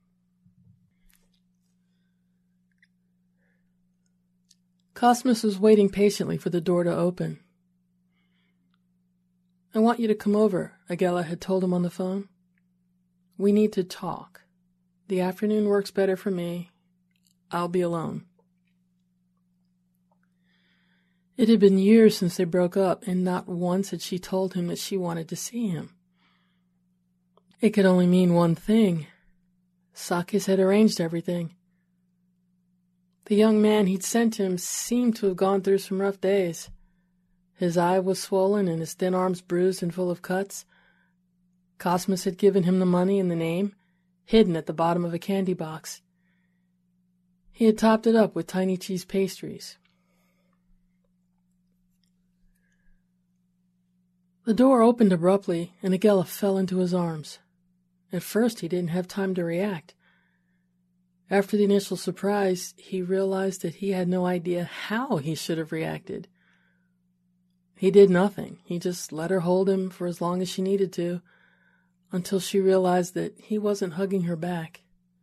Cosmas was waiting patiently for the door to open. I want you to come over, Agela had told him on the phone. We need to talk. The afternoon works better for me. I'll be alone. It had been years since they broke up, and not once had she told him that she wanted to see him. It could only mean one thing. Sakis had arranged everything. The young man he'd sent him seemed to have gone through some rough days. His eye was swollen and his thin arms bruised and full of cuts. Cosmas had given him the money and the name, hidden at the bottom of a candy box. He had topped it up with tiny cheese pastries. The door opened abruptly, and Agela fell into his arms. At first he didn't have time to react. After the initial surprise, he realized that he had no idea how he should have reacted. He did nothing. He just let her hold him for as long as she needed to, until she realized that he wasn't hugging her back.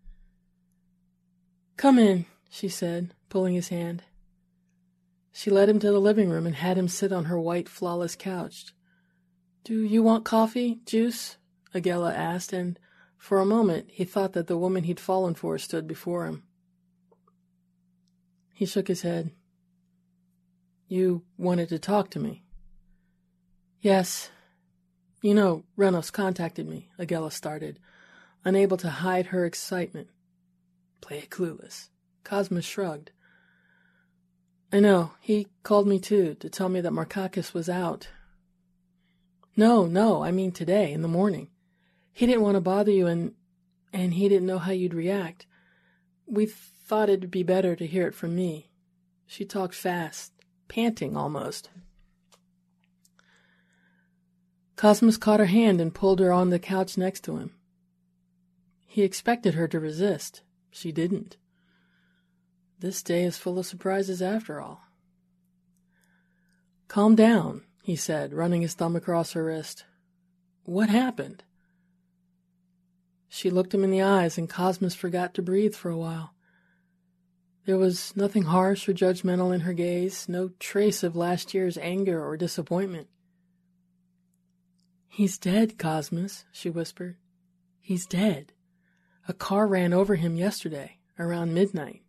"Come in," she said, pulling his hand. She led him to the living room and had him sit on her white, flawless couch. "Do you want coffee, juice?" Agela asked, and for a moment he thought that the woman he'd fallen for stood before him. He shook his head. "You wanted to talk to me?" "Yes. You know, Renos contacted me," Agela started, unable to hide her excitement. "Play it clueless." Cosmas shrugged. "I know. He called me too, to tell me that Markakis was out." "No, no, I mean today, in the morning. He didn't want to bother you, and and he didn't know how you'd react. We thought it'd be better to hear it from me." She talked fast, panting almost. Cosmos caught her hand and pulled her on the couch next to him. He expected her to resist. She didn't. This day is full of surprises after all. "Calm down," he said, running his thumb across her wrist. "What happened?" She looked him in the eyes, and Cosmos forgot to breathe for a while. There was nothing harsh or judgmental in her gaze, no trace of last year's anger or disappointment. "He's dead, Cosmos," she whispered. "He's dead. A car ran over him yesterday, around midnight."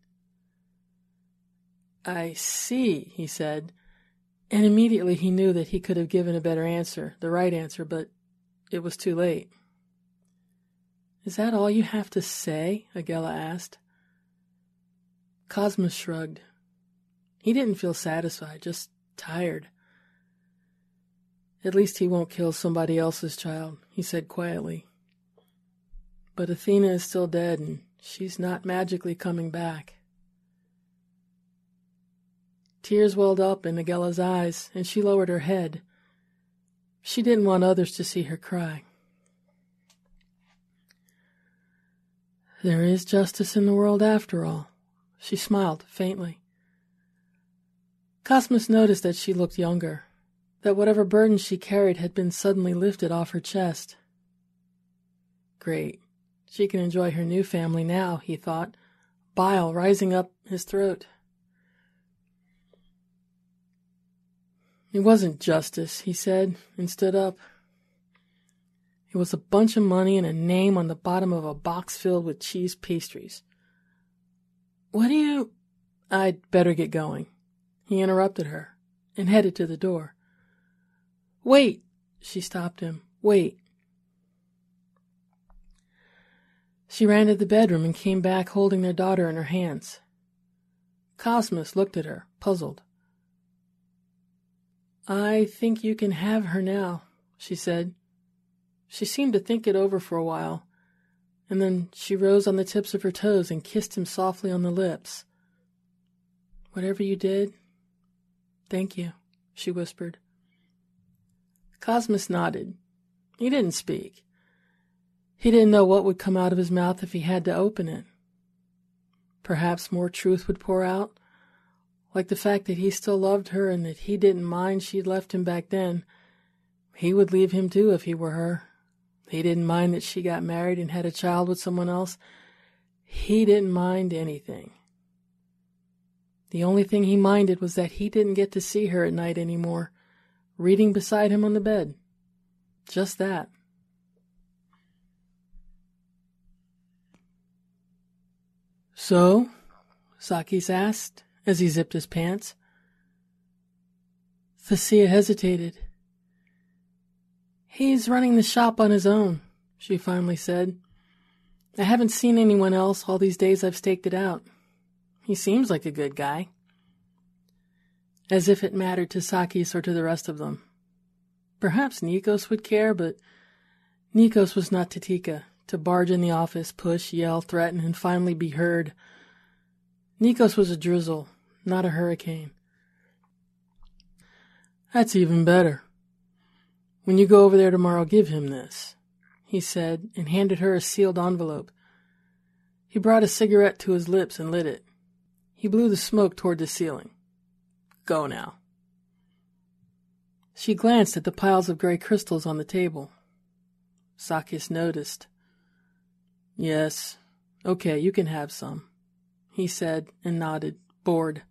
"I see," he said, and immediately he knew that he could have given a better answer, the right answer, but it was too late. "Is that all you have to say?" Agella asked. Cosmos shrugged. He didn't feel satisfied, just tired. "At least he won't kill somebody else's child," he said quietly. "But Athena is still dead, and she's not magically coming back." Tears welled up in Agella's eyes, and she lowered her head. She didn't want others to see her cry. "There is justice in the world after all." She smiled faintly. Cosmos noticed that she looked younger, that whatever burden she carried had been suddenly lifted off her chest. Great. She can enjoy her new family now, he thought, bile rising up his throat. "It wasn't justice," he said, and stood up. "It was a bunch of money and a name on the bottom of a box filled with cheese pastries. What do you—" "I'd better get going." He interrupted her and headed to the door. "Wait!" She stopped him. "Wait." She ran to the bedroom and came back holding their daughter in her hands. Cosmos looked at her, puzzled. "I think you can have her now," she said. She seemed to think it over for a while, and then she rose on the tips of her toes and kissed him softly on the lips. "Whatever you did, thank you," she whispered. Cosmos nodded. He didn't speak. He didn't know what would come out of his mouth if he had to open it. Perhaps more truth would pour out, like the fact that he still loved her and that he didn't mind she'd left him back then. He would leave him too if he were her. He didn't mind that she got married and had a child with someone else. He didn't mind anything. The only thing he minded was that he didn't get to see her at night anymore, reading beside him on the bed. Just that. "So?" Sakis asked, as he zipped his pants. Thessia hesitated. "He's running the shop on his own," she finally said. "I haven't seen anyone else all these days I've staked it out. He seems like a good guy." As if it mattered to Sakis or to the rest of them. Perhaps Nikos would care, but Nikos was not Titika, to barge in the office, push, yell, threaten, and finally be heard. Nikos was a drizzle, not a hurricane. "That's even better. When you go over there tomorrow, give him this," he said, and handed her a sealed envelope. He brought a cigarette to his lips and lit it. He blew the smoke toward the ceiling. "Go now." She glanced at the piles of gray crystals on the table. Sakis noticed. "Yes, okay, you can have some," he said and nodded, bored.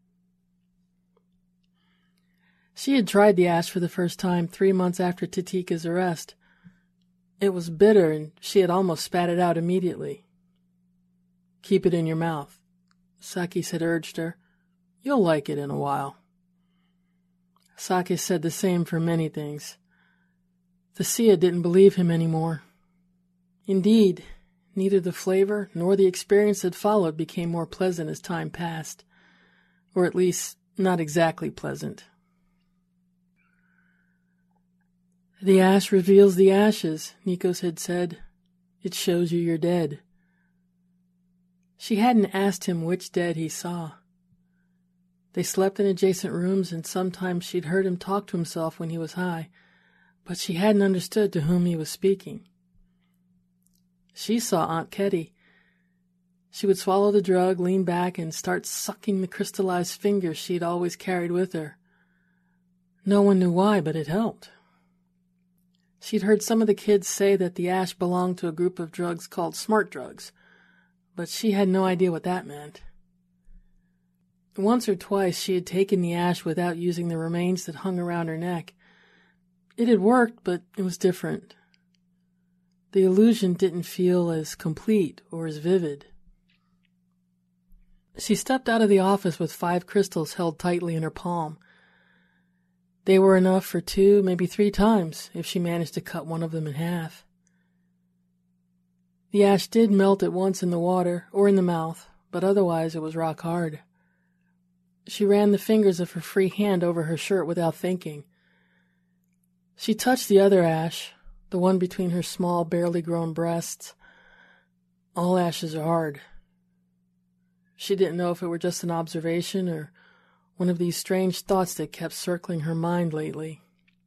She had tried the ash for the first time three months after Titika's arrest. It was bitter, and she had almost spat it out immediately. "Keep it in your mouth," Sakis had urged her. "You'll like it in a while." Sakis said the same for many things. Thessia didn't believe him anymore. Indeed, neither the flavor nor the experience that followed became more pleasant as time passed, or at least not exactly pleasant. "The ash reveals the ashes," Nikos had said. It shows you you're dead. She hadn't asked him which dead he saw. They slept in adjacent rooms, and sometimes she'd heard him talk to himself when he was high, but she hadn't understood to whom he was speaking. She saw Aunt Ketty. She would swallow the drug, lean back, and start sucking the crystallized fingers she'd always carried with her. No one knew why, but it helped. She'd heard some of the kids say that the ash belonged to a group of drugs called smart drugs, but she had no idea what that meant. Once or twice she had taken the ash without using the remains that hung around her neck. It had worked, but it was different. The illusion didn't feel as complete or as vivid. She stepped out of the office with five crystals held tightly in her palm. They were enough for two, maybe three times, if she managed to cut one of them in half. The ash did melt at once in the water or in the mouth, but otherwise it was rock hard. She ran the fingers of her free hand over her shirt without thinking. She touched the other ash, the one between her small, barely grown breasts. All ashes are hard. She didn't know if it were just an observation or one of these strange thoughts that kept circling her mind lately.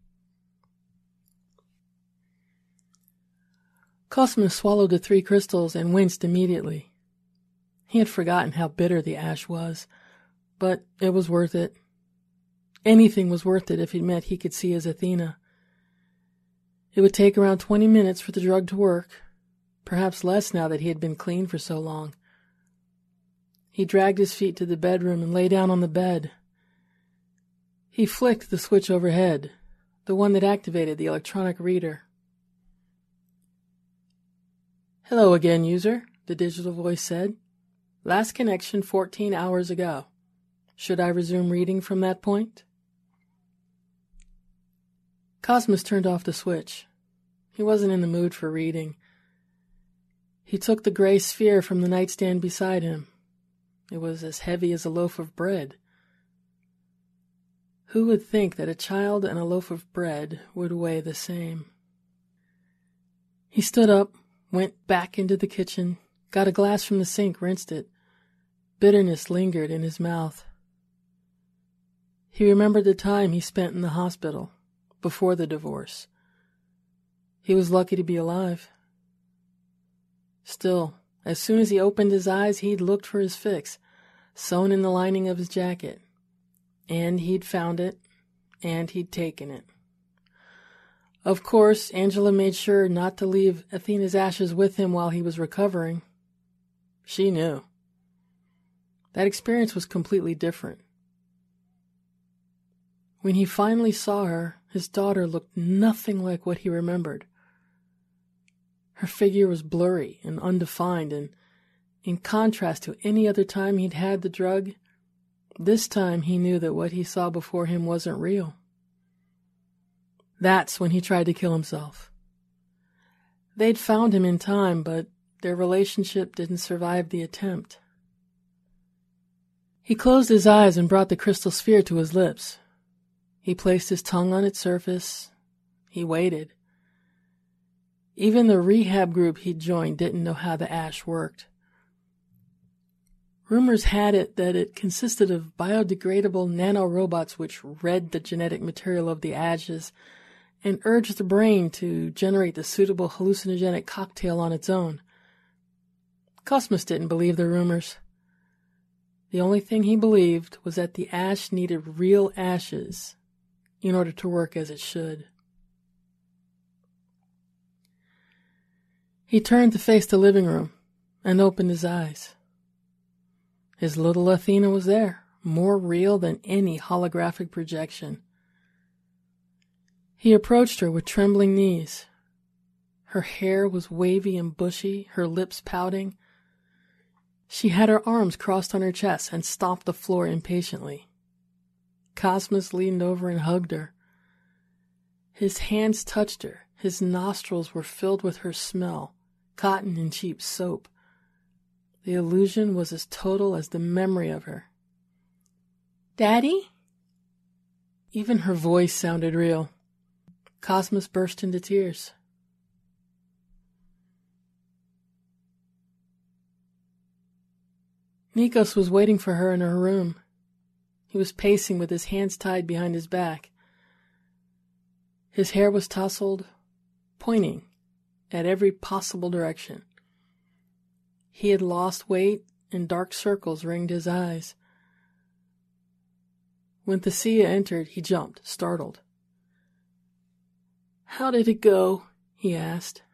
Cosmas swallowed the three crystals and winced immediately. He had forgotten how bitter the ash was, but it was worth it. Anything was worth it if it meant he could see his Athena. It would take around twenty minutes for the drug to work, perhaps less now that he had been clean for so long. He dragged his feet to the bedroom and lay down on the bed. He flicked the switch overhead, the one that activated the electronic reader. "Hello again, user," the digital voice said. "Last connection fourteen hours ago. Should I resume reading from that point?" Cosmas turned off the switch. He wasn't in the mood for reading. He took the gray sphere from the nightstand beside him. It was as heavy as a loaf of bread. Who would think that a child and a loaf of bread would weigh the same? He stood up, went back into the kitchen, got a glass from the sink, rinsed it. Bitterness lingered in his mouth. He remembered the time he spent in the hospital, before the divorce. He was lucky to be alive. Still, as soon as he opened his eyes, he'd looked for his fix, sewn in the lining of his jacket. And he'd found it, and he'd taken it. Of course, Angela made sure not to leave Athena's ashes with him while he was recovering. She knew. That experience was completely different. When he finally saw her, his daughter looked nothing like what he remembered. Her figure was blurry and undefined, and in contrast to any other time he'd had the drug, this time he knew that what he saw before him wasn't real. That's when he tried to kill himself. They'd found him in time, but their relationship didn't survive the attempt. He closed his eyes and brought the crystal sphere to his lips. He placed his tongue on its surface. He waited. Even the rehab group he'd joined didn't know how the ash worked. Rumors had it that it consisted of biodegradable nanorobots which read the genetic material of the ashes and urged the brain to generate the suitable hallucinogenic cocktail on its own. Cosmas didn't believe the rumors. The only thing he believed was that the ash needed real ashes in order to work as it should. He turned to face the living room and opened his eyes. His little Athena was there, more real than any holographic projection. He approached her with trembling knees. Her hair was wavy and bushy, her lips pouting. She had her arms crossed on her chest and stomped the floor impatiently. Cosmas leaned over and hugged her. His hands touched her. His nostrils were filled with her smell, cotton and cheap soap. The illusion was as total as the memory of her. "Daddy?" Even her voice sounded real. Cosmas burst into tears. Nikos was waiting for her in her room. He was pacing with his hands tied behind his back. His hair was tousled, pointing at every possible direction. He had lost weight, and dark circles ringed his eyes. When Thessia entered, he jumped, startled. "How did it go?" he asked.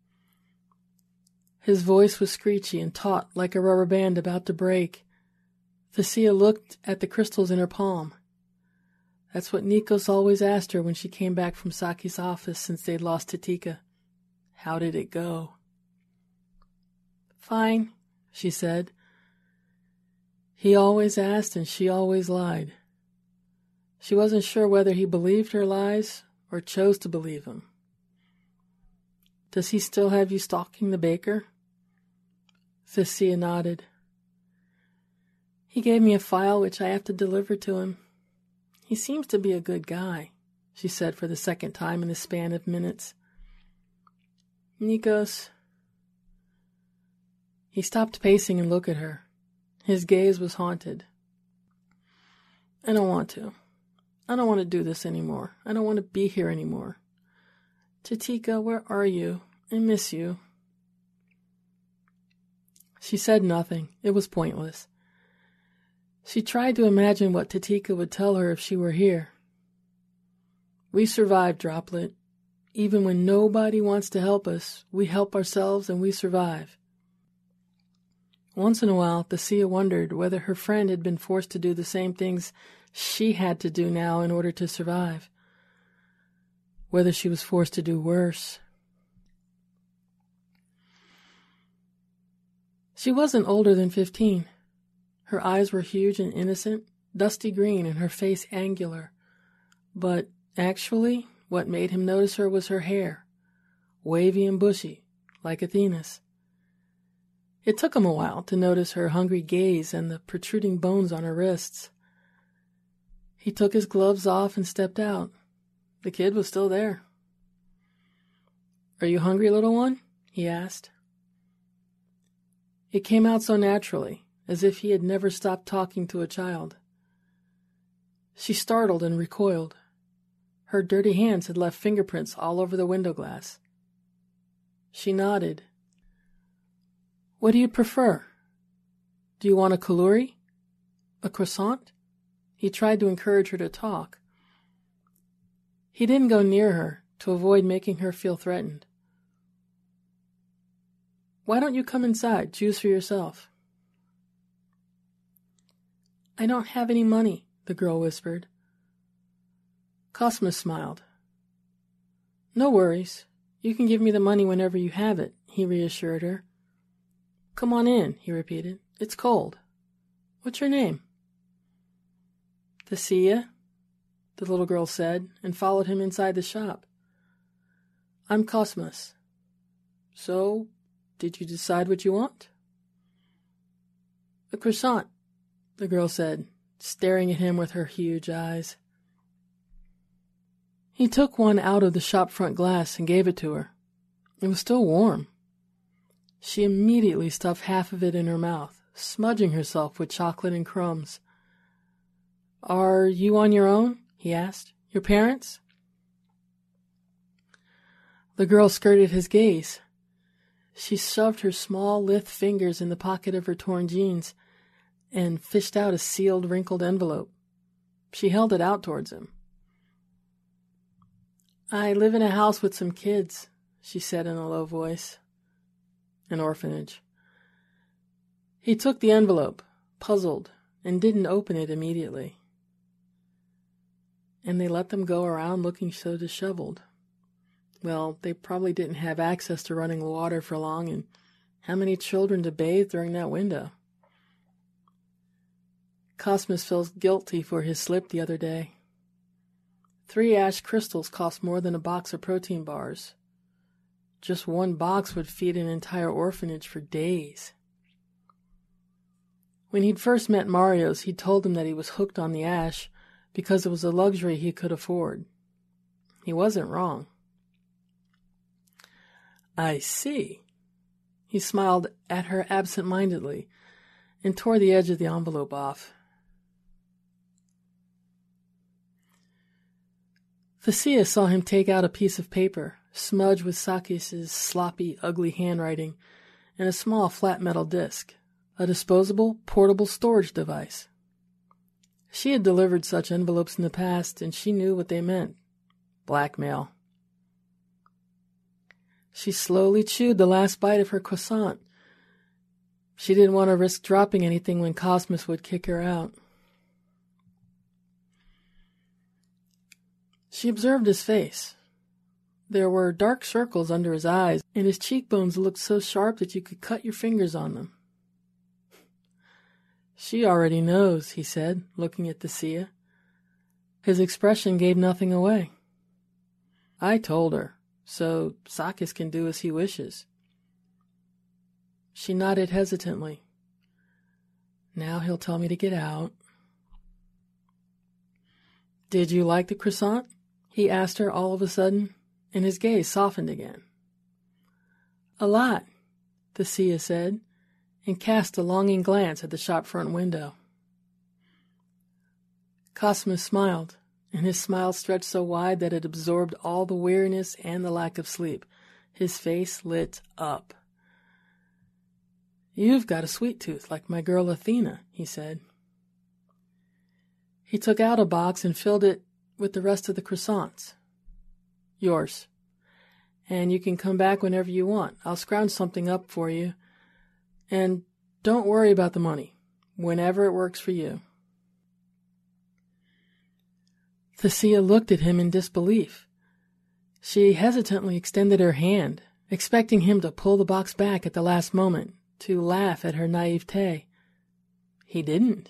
His voice was screechy and taut like a rubber band about to break. Thessia looked at the crystals in her palm. That's what Nikos always asked her when she came back from Saki's office since they'd lost Titika. How did it go? "Fine," she said. He always asked and she always lied. She wasn't sure whether he believed her lies or chose to believe him. "Does he still have you stalking the baker?" Thessia nodded. "He gave me a file which I have to deliver to him. He seems to be a good guy," she said for the second time in the span of minutes. "Nikos." He stopped pacing and looked at her. His gaze was haunted. "I don't want to. I don't want to do this anymore. I don't want to be here anymore. Titika, where are you? I miss you." She said nothing. It was pointless. She tried to imagine what Titika would tell her if she were here. "We survived, Droplet. Even when nobody wants to help us, we help ourselves and we survive." Once in a while, Thessia wondered whether her friend had been forced to do the same things she had to do now in order to survive. Whether she was forced to do worse. She wasn't older than fifteen. Her eyes were huge and innocent, dusty green, and her face angular. But actually, what made him notice her was her hair, wavy and bushy, like Athena's. It took him a while to notice her hungry gaze and the protruding bones on her wrists. He took his gloves off and stepped out. The kid was still there. "Are you hungry, little one?" he asked. It came out so naturally, as if he had never stopped talking to a child. She startled and recoiled. Her dirty hands had left fingerprints all over the window glass. She nodded. "What do you prefer? Do you want a kaluri? A croissant?" He tried to encourage her to talk. He didn't go near her to avoid making her feel threatened. "Why don't you come inside? Choose for yourself." "I don't have any money," the girl whispered. Cosmas smiled. "No worries. You can give me the money whenever you have it," he reassured her. "Come on in," he repeated. "It's cold. What's your name?" "Thessia," the little girl said, and followed him inside the shop. "I'm Cosmas. So, did you decide what you want?" "A croissant," the girl said, staring at him with her huge eyes. He took one out of the shop front glass and gave it to her. It was still warm. She immediately stuffed half of it in her mouth, smudging herself with chocolate and crumbs. "Are you on your own?" he asked. "Your parents?" The girl skirted his gaze. She shoved her small, lithe fingers in the pocket of her torn jeans and fished out a sealed, wrinkled envelope. She held it out towards him. "I live in a house with some kids," she said in a low voice. "An orphanage." He took the envelope, puzzled, and didn't open it immediately. And they let them go around looking so disheveled. Well, they probably didn't have access to running water for long, and how many children to bathe during that window? Cosmas felt guilty for his slip the other day. Three ash crystals cost more than a box of protein bars. Just one box would feed an entire orphanage for days. When he'd first met Marios, he'd told him that he was hooked on the ash because it was a luxury he could afford. He wasn't wrong. "I see." He smiled at her absent-mindedly, and tore the edge of the envelope off. Thesea saw him take out a piece of paper, smudged with Sakis's sloppy, ugly handwriting, and a small flat metal disc, a disposable, portable storage device. She had delivered such envelopes in the past, and she knew what they meant. Blackmail. She slowly chewed the last bite of her croissant. She didn't want to risk dropping anything when Cosmas would kick her out. She observed his face. There were dark circles under his eyes, and his cheekbones looked so sharp that you could cut your fingers on them. She already knows, he said, looking at Thesea. His expression gave nothing away. I told her, so Sakis can do as he wishes. She nodded hesitantly. Now he'll tell me to get out. Did you like the croissant? He asked her all of a sudden, and his gaze softened again. A lot, Thesea said, and cast a longing glance at the shop front window. Cosmas smiled, and his smile stretched so wide that it absorbed all the weariness and the lack of sleep. His face lit up. You've got a sweet tooth like my girl Athena, he said. He took out a box and filled it with the rest of the croissants. Yours. And you can come back whenever you want. I'll scrounge something up for you. And don't worry about the money. Whenever it works for you. Thesea looked at him in disbelief. She hesitantly extended her hand, expecting him to pull the box back at the last moment, to laugh at her naivete. He didn't.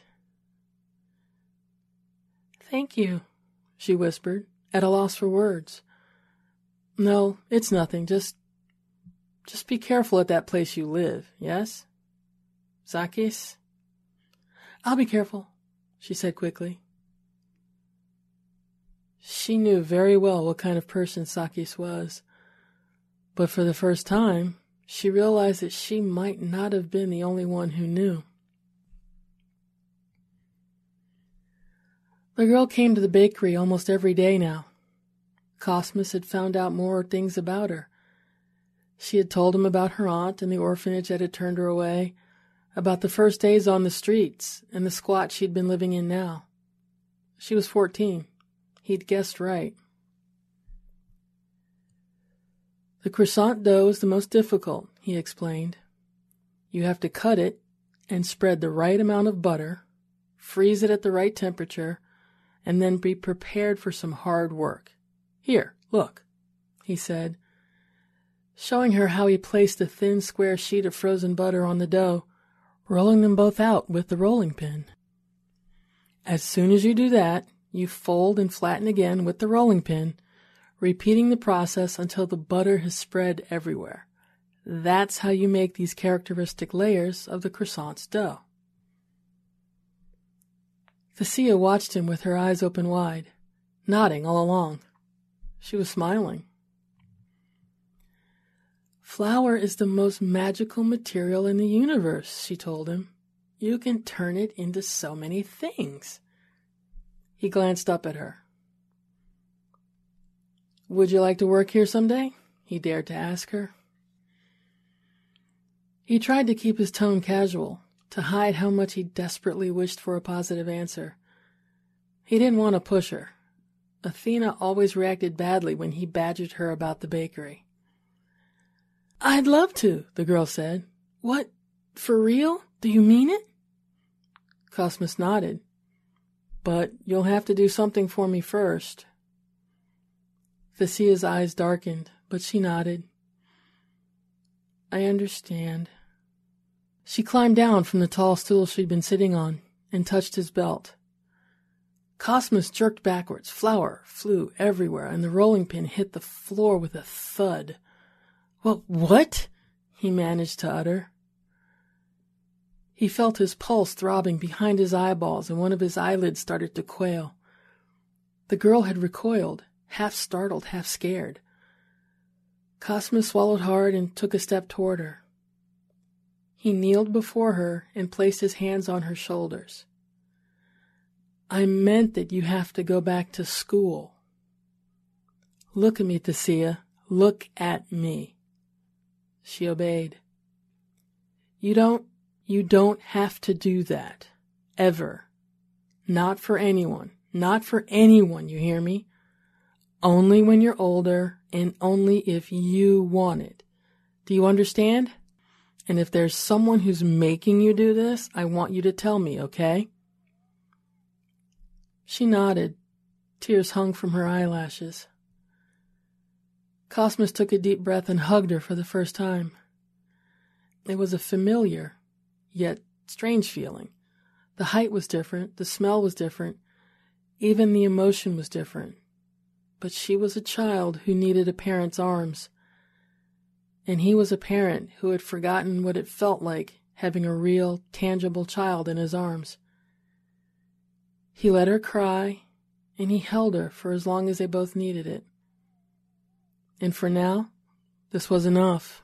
Thank you, she whispered, at a loss for words. No, it's nothing. Just, just be careful at that place you live, yes? Sakis? I'll be careful, she said quickly. She knew very well what kind of person Sakis was, but for the first time, she realized that she might not have been the only one who knew. The girl came to the bakery almost every day now. Cosmas had found out more things about her. She had told him about her aunt and the orphanage that had turned her away, about the first days on the streets and the squat she'd been living in now. She was fourteen. He'd guessed right. The croissant dough is the most difficult, he explained. You have to cut it and spread the right amount of butter, freeze it at the right temperature, and then be prepared for some hard work. Here, look, he said, showing her how he placed a thin square sheet of frozen butter on the dough, rolling them both out with the rolling pin. As soon as you do that, you fold and flatten again with the rolling pin, repeating the process until the butter has spread everywhere. That's how you make these characteristic layers of the croissant's dough. Thesea watched him with her eyes open wide, nodding all along. She was smiling. Flour is the most magical material in the universe, she told him. You can turn it into so many things. He glanced up at her. Would you like to work here someday? He dared to ask her. He tried to keep his tone casual, to hide how much he desperately wished for a positive answer. He didn't want to push her. Athena always reacted badly when he badgered her about the bakery. I'd love to, the girl said. What, for real? Do you mean it? Cosmas nodded. But you'll have to do something for me first. Thesea's eyes darkened, but she nodded. I understand. She climbed down from the tall stool she'd been sitting on and touched his belt. Cosmas jerked backwards. Flour flew everywhere, and the rolling pin hit the floor with a thud. Well, what? He managed to utter. He felt his pulse throbbing behind his eyeballs, and one of his eyelids started to quail. The girl had recoiled, half startled, half scared. Cosmas swallowed hard and took a step toward her. He kneeled before her and placed his hands on her shoulders. I meant that you have to go back to school. Look at me, Thessia. Look at me. She obeyed. You don't, you don't have to do that. Ever. Not for anyone. Not for anyone, you hear me? Only when you're older and only if you want it. Do you understand? And if there's someone who's making you do this, I want you to tell me, okay? She nodded. Tears hung from her eyelashes. Cosmas took a deep breath and hugged her for the first time. It was a familiar, yet strange feeling. The height was different, the smell was different, even the emotion was different. But she was a child who needed a parent's arms. And he was a parent who had forgotten what it felt like having a real, tangible child in his arms. He let her cry, and he held her for as long as they both needed it. And for now, this was enough.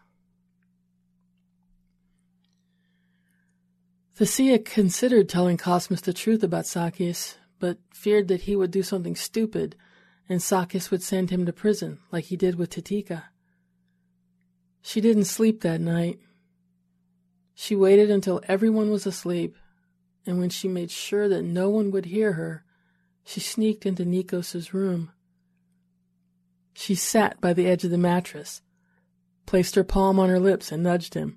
Thessia considered telling Cosmas the truth about Sakis, but feared that he would do something stupid, and Sakis would send him to prison, like he did with Titika. She didn't sleep that night. She waited until everyone was asleep, and when she made sure that no one would hear her, she sneaked into Nikos's room. She sat by the edge of the mattress, placed her palm on her lips, and nudged him.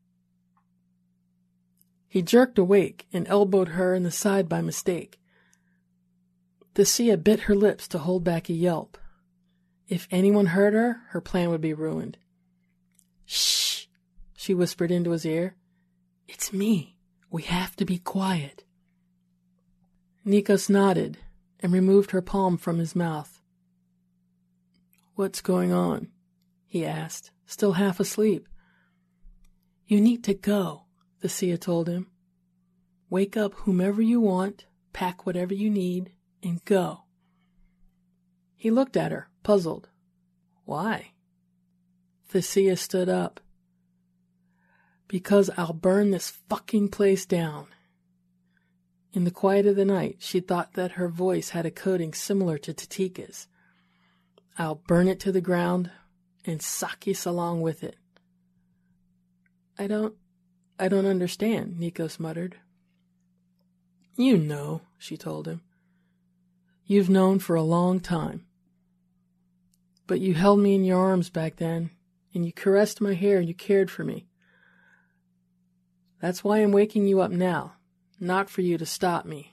He jerked awake and elbowed her in the side by mistake. Thessia bit her lips to hold back a yelp. If anyone heard her, her plan would be ruined. Shh, she whispered into his ear. It's me. We have to be quiet. Nikos nodded and removed her palm from his mouth. What's going on? He asked, still half asleep. You need to go, Thessia told him. Wake up whomever you want, pack whatever you need, and go. He looked at her, puzzled. Why? Thessia stood up. Because I'll burn this fucking place down. In the quiet of the night, she thought that her voice had a coding similar to Titika's. I'll burn it to the ground, and Sakis along with it. I don't, I don't understand, Nikos muttered. You know, she told him. You've known for a long time. But you held me in your arms back then, and you caressed my hair and you cared for me. That's why I'm waking you up now, not for you to stop me.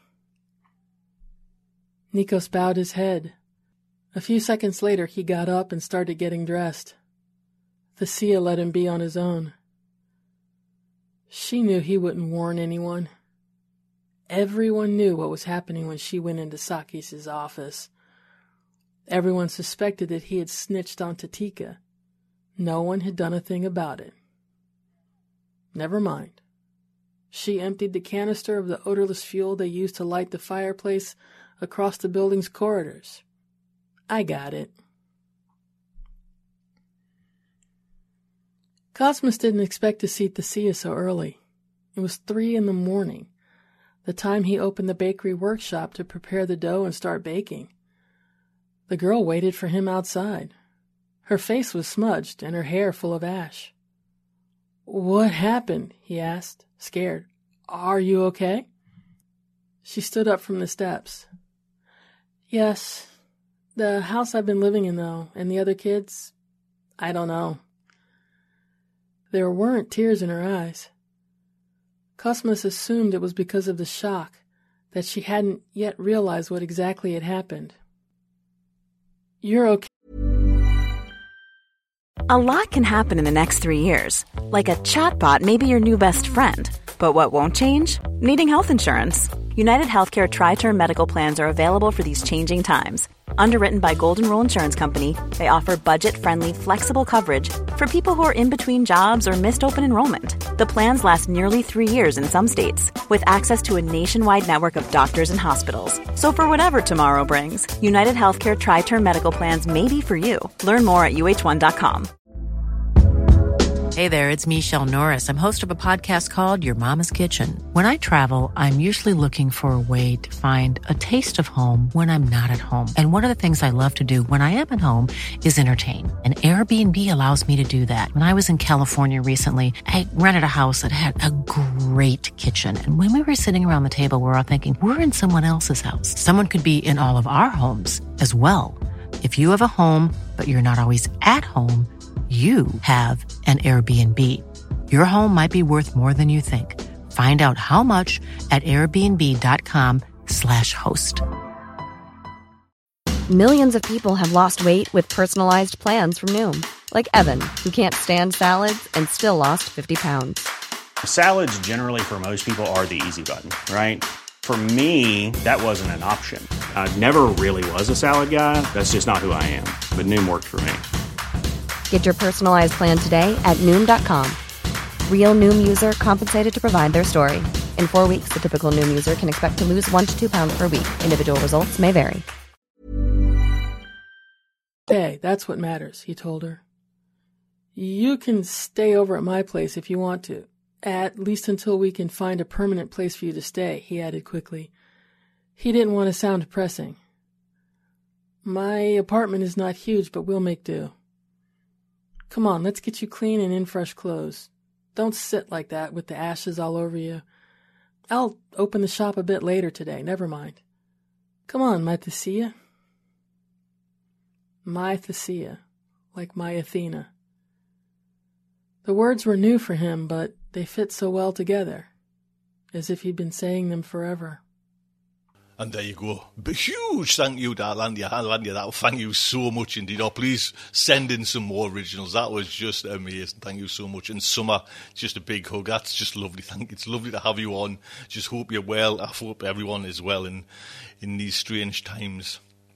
Nikos bowed his head. A few seconds later, he got up and started getting dressed. Thessia let him be on his own. She knew he wouldn't warn anyone. Everyone knew what was happening when she went into Sakis' office. Everyone suspected that he had snitched on Titika. No one had done a thing about it. Never mind. She emptied the canister of the odorless fuel they used to light the fireplace across the building's corridors. I got it. Cosmas didn't expect to see Thessia so early. It was three in the morning, the time he opened the bakery workshop to prepare the dough and start baking. The girl waited for him outside. Her face was smudged and her hair full of ash. What happened? He asked, scared. Are you okay? She stood up from the steps. Yes. The house I've been living in, though, and the other kids, I don't know. There weren't tears in her eyes. Cosmas assumed it was because of the shock, that she hadn't yet realized what exactly had happened. You're okay. A lot can happen in the next three years. Like a chatbot may be your new best friend. But what won't change? Needing health insurance. United Healthcare Tri-Term Medical Plans are available for these changing times. Underwritten by Golden Rule Insurance Company, they offer budget-friendly, flexible coverage for people who are in between jobs or missed open enrollment. The plans last nearly three years in some states, with access to a nationwide network of doctors and hospitals. So for whatever tomorrow brings, United Healthcare Tri-Term Medical Plans may be for you. Learn more at U H one dot com. Hey there, it's Michelle Norris. I'm host of a podcast called Your Mama's Kitchen. When I travel, I'm usually looking for a way to find a taste of home when I'm not at home. And one of the things I love to do when I am at home is entertain. And Airbnb allows me to do that. When I was in California recently, I rented a house that had a great kitchen. And when we were sitting around the table, we were all thinking, we're in someone else's house. Someone could be in all of our homes as well. If you have a home, but you're not always at home, you have an Airbnb. Your home might be worth more than you think. Find out how much at airbnb.com slash host. Millions of people have lost weight with personalized plans from Noom. Like Evan, who can't stand salads and still lost fifty pounds. Salads generally for most people are the easy button, right? For me, that wasn't an option. I never really was a salad guy. That's just not who I am. But Noom worked for me. Get your personalized plan today at Noom dot com. Real Noom user compensated to provide their story. In four weeks, the typical Noom user can expect to lose one to two pounds per week. Individual results may vary. Hey, that's what matters, he told her. You can stay over at my place if you want to. At least until we can find a permanent place for you to stay, he added quickly. He didn't want to sound pressing. My apartment is not huge, but we'll make do. Come on, let's get you clean and in fresh clothes. Don't sit like that with the ashes all over you. I'll open the shop a bit later today, never mind. Come on, my Thesia. My Thesia, like my Athena. The words were new for him, but they fit so well together, as if he'd been saying them forever. And there you go. But huge thank you to Alandia. Alandia, that thank you so much indeed. Oh, please send in some more originals. That was just amazing. Thank you so much. And Summer, just a big hug. That's just lovely. Thank you. It's lovely to have you on. Just hope you're well. I hope everyone is well in, in these strange times.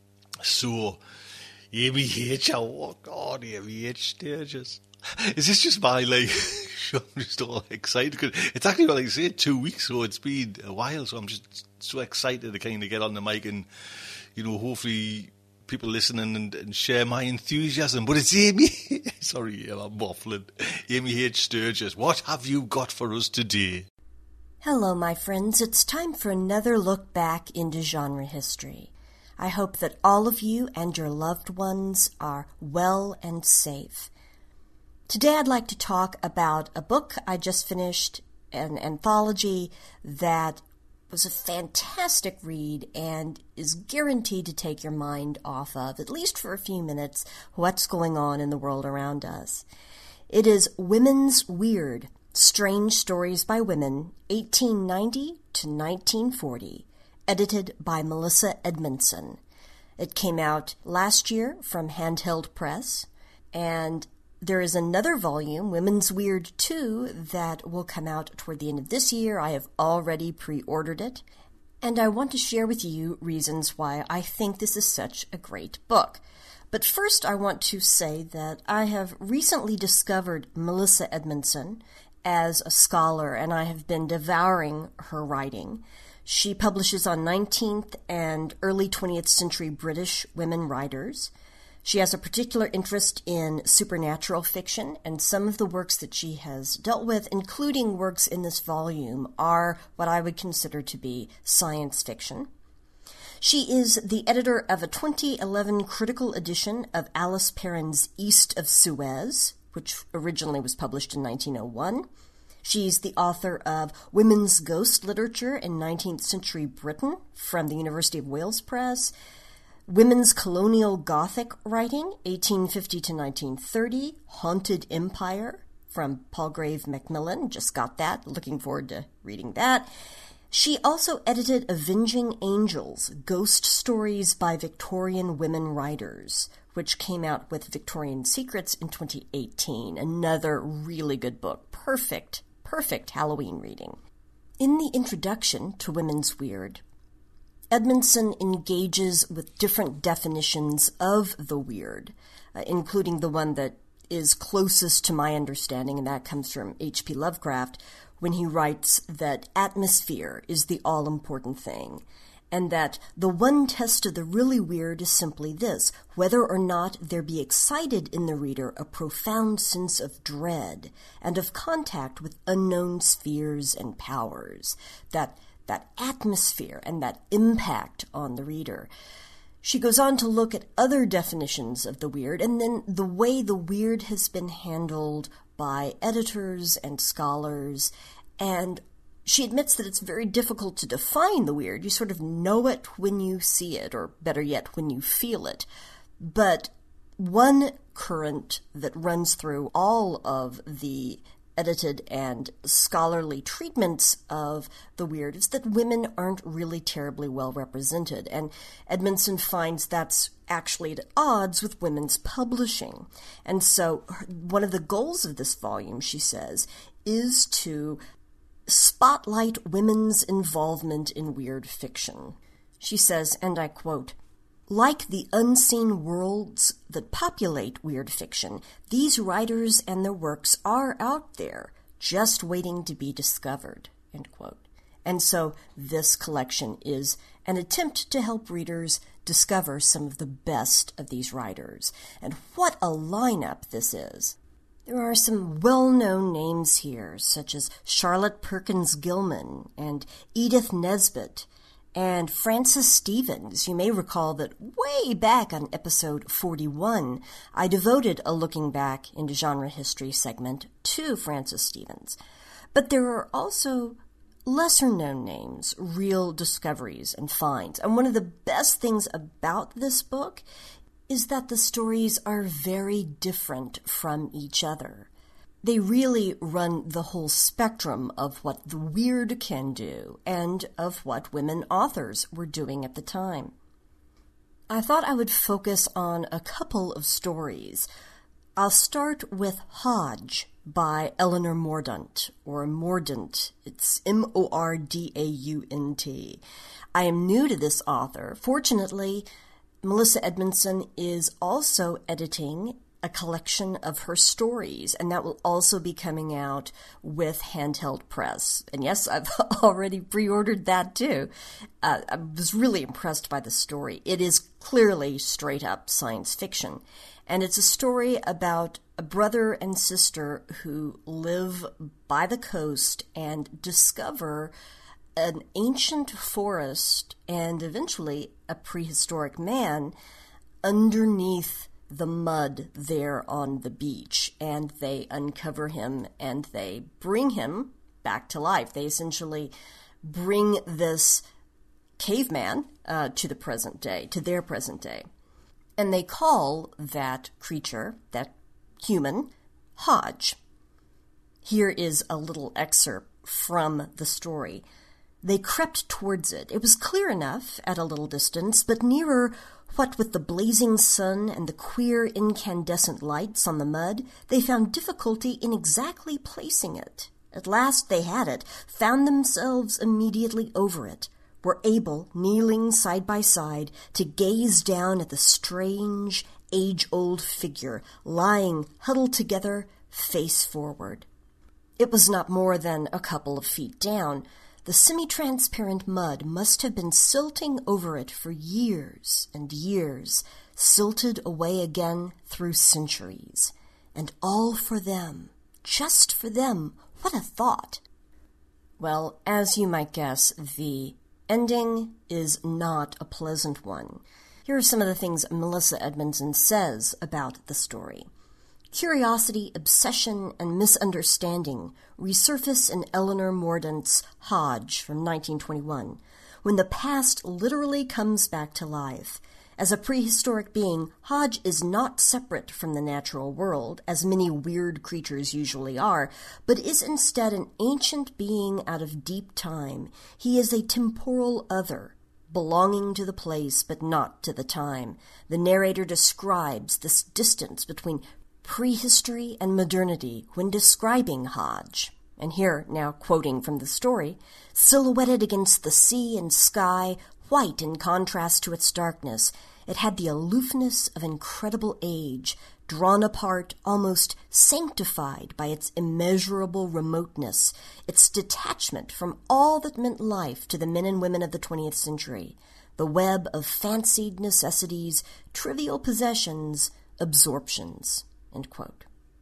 So, Amy H. Oh, God, Amy H. Sturgis. Is this just my, like, I'm just all excited? Because it's actually, like I say, two weeks, so it's been a while, so I'm just so excited to kind of get on the mic and, you know, hopefully people listening and, and share my enthusiasm. But it's Amy, sorry, I'm waffling. Amy H. Sturgis, what have you got for us today? Hello, my friends. It's time for another look back into genre history. I hope that all of you and your loved ones are well and safe. Today I'd like to talk about a book I just finished, an anthology that was a fantastic read and is guaranteed to take your mind off of, at least for a few minutes, what's going on in the world around us. It is Women's Weird, Strange Stories by Women, eighteen ninety to nineteen forty, edited by Melissa Edmondson. It came out last year from Handheld Press, and there is another volume, Women's Weird two, that will come out toward the end of this year. I have already pre-ordered it, and I want to share with you reasons why I think this is such a great book. But first, I want to say that I have recently discovered Melissa Edmondson as a scholar, and I have been devouring her writing. She publishes on nineteenth and early twentieth century British women writers. She has a particular interest in supernatural fiction, and some of the works that she has dealt with, including works in this volume, are what I would consider to be science fiction. She is the editor of a twenty eleven critical edition of Alice Perrin's East of Suez, which originally was published in nineteen oh one. She's the author of Women's Ghost Literature in nineteenth Century Britain from the University of Wales Press, Women's Colonial Gothic Writing, eighteen fifty to nineteen thirty, Haunted Empire, from Palgrave Macmillan, just got that, looking forward to reading that. She also edited Avenging Angels, Ghost Stories by Victorian Women Writers, which came out with Victorian Secrets in twenty eighteen, another really good book, perfect, perfect Halloween reading. In the introduction to Women's Weird, Edmondson engages with different definitions of the weird, uh, including the one that is closest to my understanding, and that comes from H P Lovecraft, when he writes that atmosphere is the all-important thing, and that the one test of the really weird is simply this, whether or not there be excited in the reader a profound sense of dread and of contact with unknown spheres and powers, that, that atmosphere and that impact on the reader. She goes on to look at other definitions of the weird, and then the way the weird has been handled by editors and scholars, and she admits that it's very difficult to define the weird. You sort of know it when you see it, or better yet, when you feel it. But one current that runs through all of the edited and scholarly treatments of the weird is that women aren't really terribly well represented. And Edmondson finds that's actually at odds with women's publishing. And so one of the goals of this volume, she says, is to spotlight women's involvement in weird fiction. She says, and I quote, "Like the unseen worlds that populate weird fiction, these writers and their works are out there, just waiting to be discovered." End quote. And so this collection is an attempt to help readers discover some of the best of these writers. And what a lineup this is. There are some well-known names here, such as Charlotte Perkins Gilman and Edith Nesbit and Frances Stevens. You may recall that way back on episode forty-one, I devoted a Looking Back into Genre History segment to Frances Stevens. But there are also lesser-known names, real discoveries and finds. And one of the best things about this book is that the stories are very different from each other. They really run the whole spectrum of what the weird can do and of what women authors were doing at the time. I thought I would focus on a couple of stories. I'll start with Hodge by Eleanor Mordaunt, or Mordaunt. It's M O R D A U N T. I am new to this author. Fortunately, Melissa Edmondson is also editing a collection of her stories, and that will also be coming out with Handheld Press. And yes, I've already pre-ordered that too. Uh, I was really impressed by the story. It is clearly straight-up science fiction, and it's a story about a brother and sister who live by the coast and discover an ancient forest and eventually a prehistoric man underneath the mud there on the beach, and they uncover him and they bring him back to life. They essentially bring this caveman uh, to the present day, to their present day. And they call that creature, that human, Hodge. Here is a little excerpt from the story. They crept towards it. It was clear enough at a little distance, but nearer, what with the blazing sun and the queer incandescent lights on the mud, they found difficulty in exactly placing it. At last they had it, found themselves immediately over it, were able, kneeling side by side, to gaze down at the strange, age-old figure lying huddled together, face forward. It was not more than a couple of feet down. The semi-transparent mud must have been silting over it for years and years, silted away again through centuries. And all for them, just for them. What a thought! Well, as you might guess, the ending is not a pleasant one. Here are some of the things Melissa Edmondson says about the story. Curiosity, obsession, and misunderstanding resurface in Eleanor Mordaunt's Hodge from nineteen twenty-one, when the past literally comes back to life. As a prehistoric being, Hodge is not separate from the natural world, as many weird creatures usually are, but is instead an ancient being out of deep time. He is a temporal other, belonging to the place but not to the time. The narrator describes this distance between prehistory and modernity when describing Hodge. And here, now quoting from the story, silhouetted against the sea and sky, white in contrast to its darkness, it had the aloofness of incredible age, drawn apart, almost sanctified by its immeasurable remoteness, its detachment from all that meant life to the men and women of the twentieth century, the web of fancied necessities, trivial possessions, absorptions." End quote.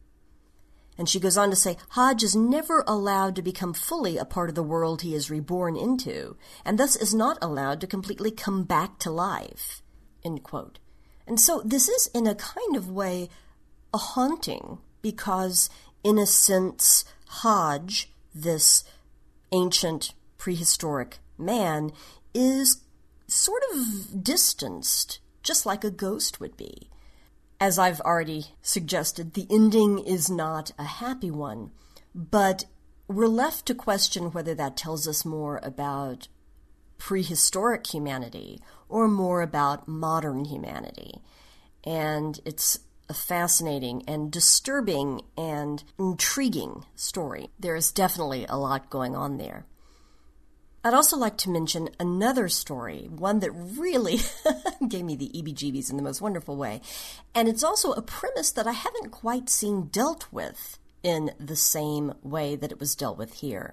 And she goes on to say, Hodge is never allowed to become fully a part of the world he is reborn into, and thus is not allowed to completely come back to life. End quote. And so this is, in a kind of way, a haunting, because, in a sense, Hodge, this ancient prehistoric man, is sort of distanced, just like a ghost would be. As I've already suggested, the ending is not a happy one, but we're left to question whether that tells us more about prehistoric humanity or more about modern humanity. And it's a fascinating and disturbing and intriguing story. There is definitely a lot going on there. I'd also like to mention another story, one that really gave me the E B G Bs in the most wonderful way. And it's also a premise that I haven't quite seen dealt with in the same way that it was dealt with here.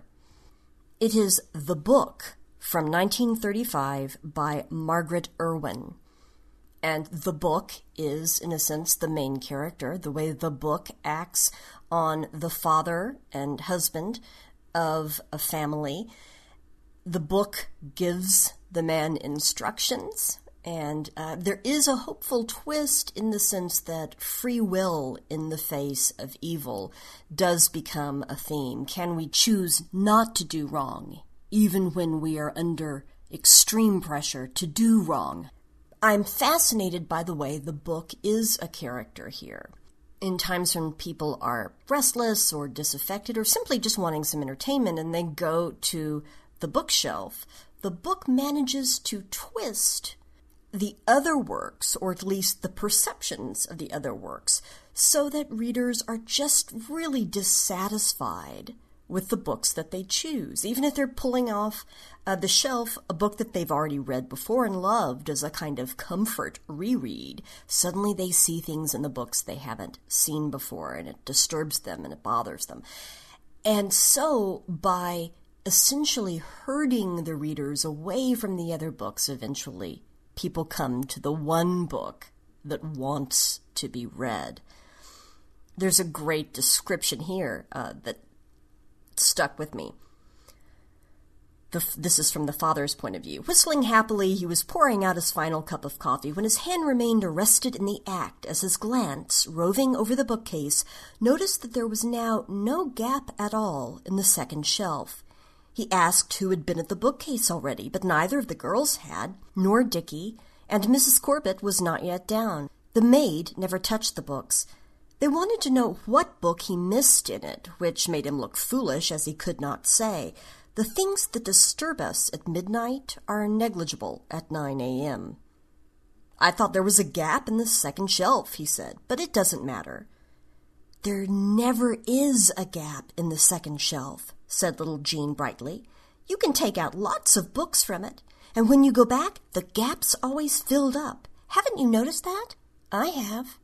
It is The Book from nineteen thirty-five by Margaret Irwin. And the book is, in a sense, the main character, the way the book acts on the father and husband of a family. The book gives the man instructions, and uh, there is a hopeful twist in the sense that free will in the face of evil does become a theme. Can we choose not to do wrong, even when we are under extreme pressure to do wrong? I'm fascinated by the way the book is a character here. In times when people are restless or disaffected or simply just wanting some entertainment and they go to the bookshelf, the book manages to twist the other works, or at least the perceptions of the other works, so that readers are just really dissatisfied with the books that they choose. Even if they're pulling off uh, the shelf a book that they've already read before and loved as a kind of comfort reread, suddenly they see things in the books they haven't seen before, and it disturbs them and it bothers them. And so, by essentially herding the readers away from the other books, eventually people come to the one book that wants to be read. There's a great description here uh, that stuck with me. The, this is from the father's point of view. Whistling happily, he was pouring out his final cup of coffee when his hand remained arrested in the act as his glance, roving over the bookcase, noticed that there was now no gap at all in the second shelf. He asked who had been at the bookcase already, but neither of the girls had, nor Dickie, and Missus Corbett was not yet down. The maid never touched the books. They wanted to know what book he missed in it, which made him look foolish, as he could not say. The things that disturb us at midnight are negligible at nine a.m. I thought there was a gap in the second shelf, he said, but it doesn't matter. There never is a gap in the second shelf, said little Jean brightly. You can take out lots of books from it, and when you go back, the gap's always filled up. Haven't you noticed that? I have.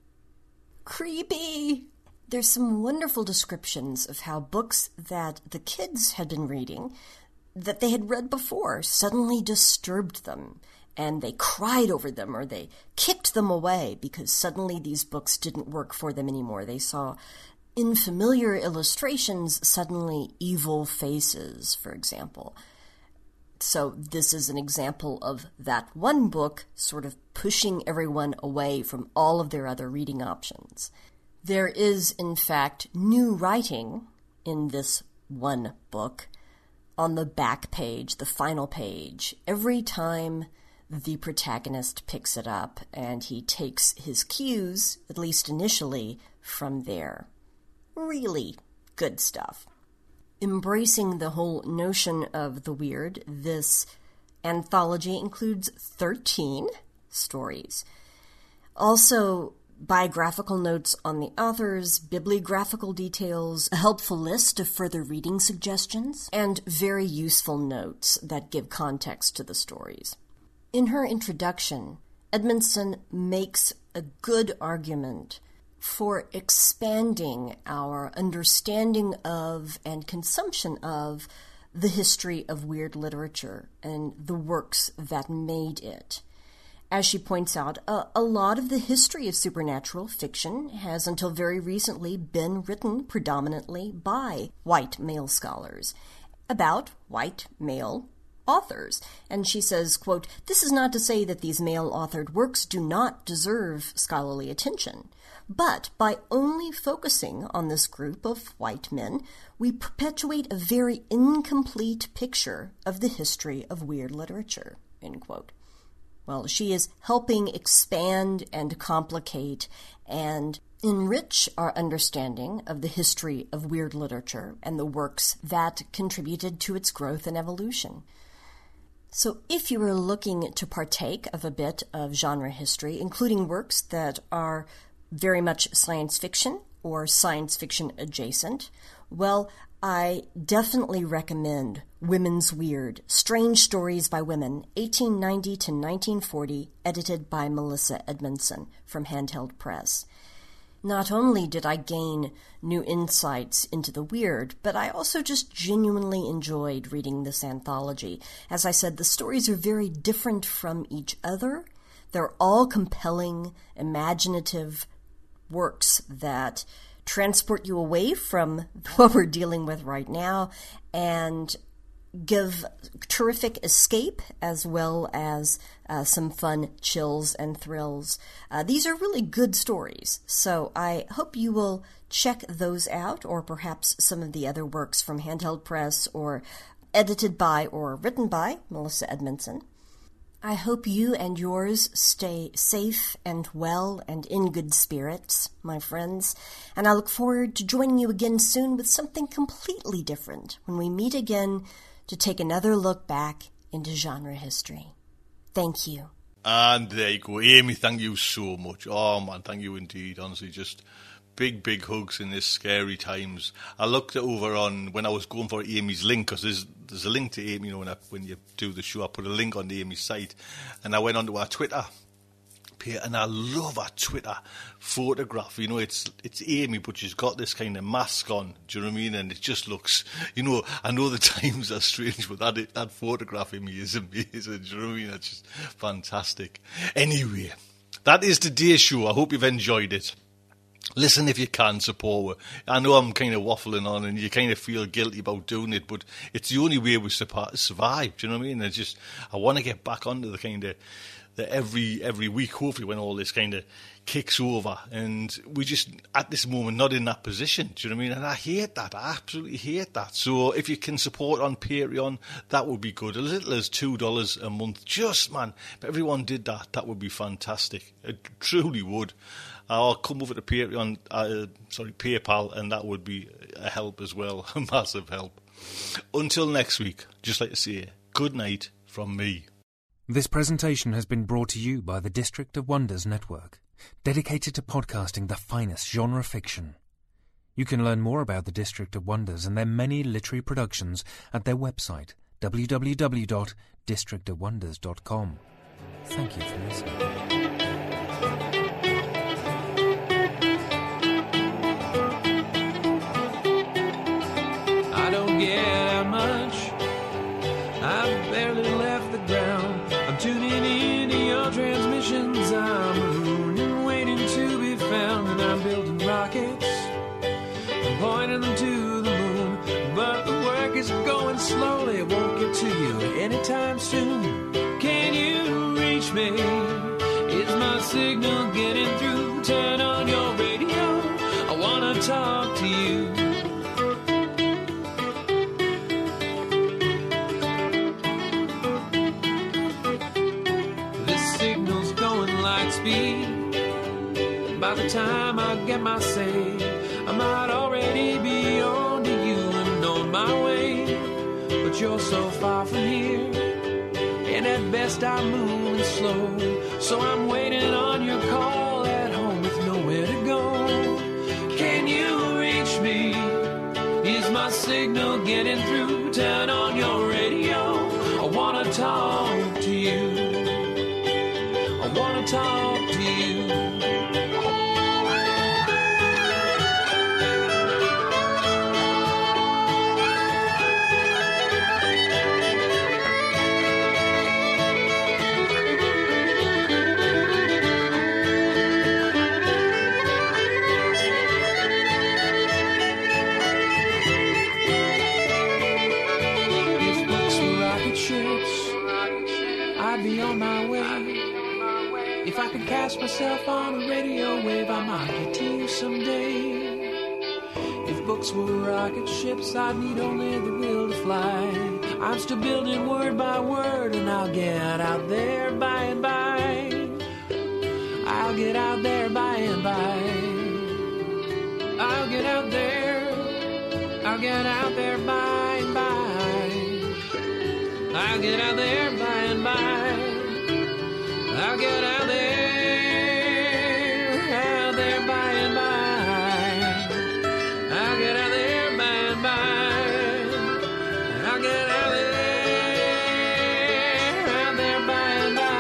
Creepy! There's some wonderful descriptions of how books that the kids had been reading, that they had read before, suddenly disturbed them, and they cried over them or they kicked them away because suddenly these books didn't work for them anymore. They saw in familiar illustrations suddenly evil faces, for example. So this is an example of that one book sort of pushing everyone away from all of their other reading options. There is, in fact, new writing in this one book on the back page, the final page, every time the protagonist picks it up, and he takes his cues, at least initially, from there. Really good stuff. Embracing the whole notion of the weird, this anthology includes thirteen stories. Also, biographical notes on the authors, bibliographical details, a helpful list of further reading suggestions, and very useful notes that give context to the stories. In her introduction, Edmondson makes a good argument for expanding our understanding of and consumption of the history of weird literature and the works that made it. As she points out, a, a lot of the history of supernatural fiction has until very recently been written predominantly by white male scholars about white male authors. And she says, quote, "This is not to say that these male-authored works do not deserve scholarly attention, but by only focusing on this group of white men, we perpetuate a very incomplete picture of the history of weird literature," end quote. Well, she is helping expand and complicate and enrich our understanding of the history of weird literature and the works that contributed to its growth and evolution. So if you were looking to partake of a bit of genre history, including works that are very much science fiction or science fiction adjacent, well, I definitely recommend Women's Weird, Strange Stories by Women, eighteen ninety to nineteen forty, edited by Melissa Edmondson from Handheld Press. Not only did I gain new insights into the weird, but I also just genuinely enjoyed reading this anthology. As I said, the stories are very different from each other. They're all compelling, imaginative works that transport you away from what we're dealing with right now and give terrific escape as well as uh, some fun chills and thrills. Uh, these are really good stories, so I hope you will check those out, or perhaps some of the other works from Handheld Press or edited by or written by Melissa Edmondson. I hope you and yours stay safe and well and in good spirits, my friends, and I look forward to joining you again soon with something completely different when we meet again to take another look back into genre history. Thank you. And there you go. Amy, thank you so much. Oh, man, thank you indeed. Honestly, just big, big hugs in this scary times. I looked over on, when I was going for Amy's link, because there's, there's a link to Amy, you know, when, I, when you do the show, I put a link on Amy's site, and I went onto our Twitter page, and I love her Twitter photograph. You know, it's it's Amy, but she's got this kind of mask on, do you know what I mean? And it just looks, you know, I know the times are strange, but that that photograph of me is amazing, do you know what I mean? That's just fantastic. Anyway, that is today's show. I hope you've enjoyed it. Listen if you can, support her. I know I'm kind of waffling on and you kind of feel guilty about doing it, but it's the only way we survive, do you know what I mean? It's just, I want to get back onto the kind of, the every every week, hopefully, when all this kind of kicks over. And we just, at this moment, not in that position, do you know what I mean? And I hate that. I absolutely hate that. So if you can support on Patreon, that would be good. As little as two dollars a month. Just, man, if everyone did that, that would be fantastic. It truly would. I'll come over to Patreon, uh, sorry, PayPal, and that would be a help as well, a massive help. Until next week, just like to say, good night from me. This presentation has been brought to you by the District of Wonders Network, dedicated to podcasting the finest genre fiction. You can learn more about the District of Wonders and their many literary productions at their website, w w w dot district of wonders dot com. Thank you for listening. I don't get out much. I've barely left the ground. I'm tuning into your transmissions. I'm marooned and waiting to be found. And I'm building rockets, I'm pointing them to the moon. But the work is going slowly. It won't get to you anytime soon. Can you reach me? Is my signal getting through? Turn on your radio. I want to talk to you. By the time I get my say, I might already be on to you and on my way. But you're so far from here, and at best I'm moving slow. So I'm waiting on your call at home with nowhere to go. Can you reach me? Is my signal getting through? Turn on your radio. I wanna talk to you. I wanna talk to you. If I could cast myself on a radio wave, I might get to you someday. If books were rocket ships, I'd need only the will to fly. I'm still building word by word, and I'll get out there by and by. I'll get out there by and by. I'll get out there. I'll get out there by and by. I'll get out there by and by. I'll get out there, out there by and by. I'll get out there by and by. I'll get out there, out there by and by.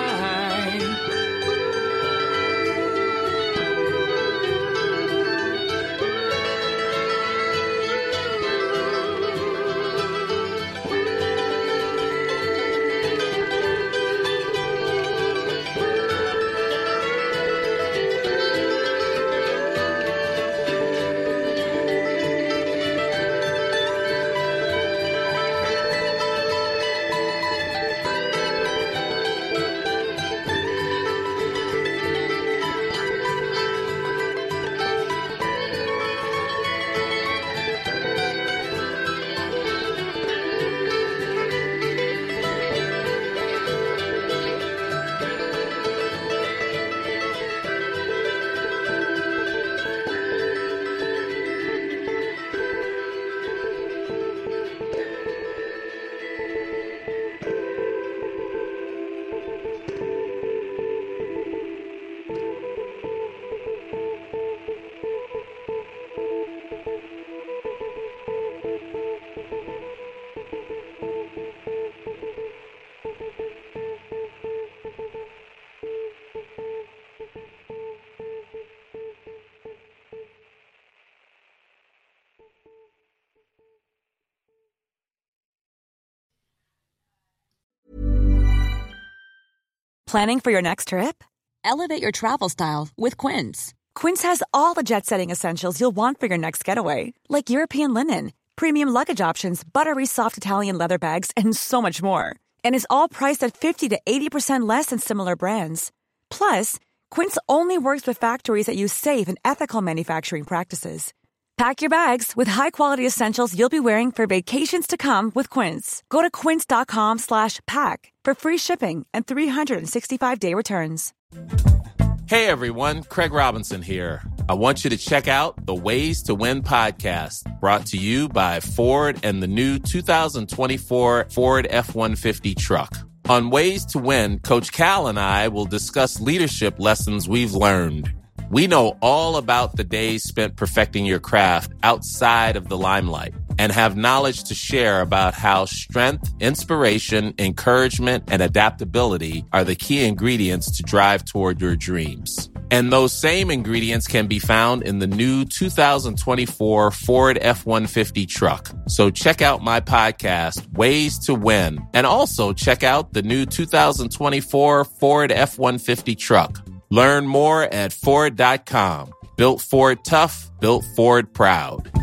Planning for your next trip? Elevate your travel style with Quince. Quince has all the jet-setting essentials you'll want for your next getaway, like European linen, premium luggage options, buttery soft Italian leather bags, and so much more. And is all priced at fifty to eighty percent less than similar brands. Plus, Quince only works with factories that use safe and ethical manufacturing practices. Pack your bags with high-quality essentials you'll be wearing for vacations to come with Quince. Go to quince.com slash pack for free shipping and three sixty-five day returns. Hey everyone, Craig Robinson here. I want you to check out the Ways to Win podcast, brought to you by Ford and the new two thousand twenty-four Ford F one fifty truck. On Ways to Win, Coach Cal and I will discuss leadership lessons we've learned. We know all about the days spent perfecting your craft outside of the limelight and have knowledge to share about how strength, inspiration, encouragement, and adaptability are the key ingredients to drive toward your dreams. And those same ingredients can be found in the new two thousand twenty-four Ford F one fifty truck. So check out my podcast, Ways to Win, and also check out the new two thousand twenty-four Ford F one fifty truck. Learn more at Ford dot com. Built Ford tough, built Ford proud.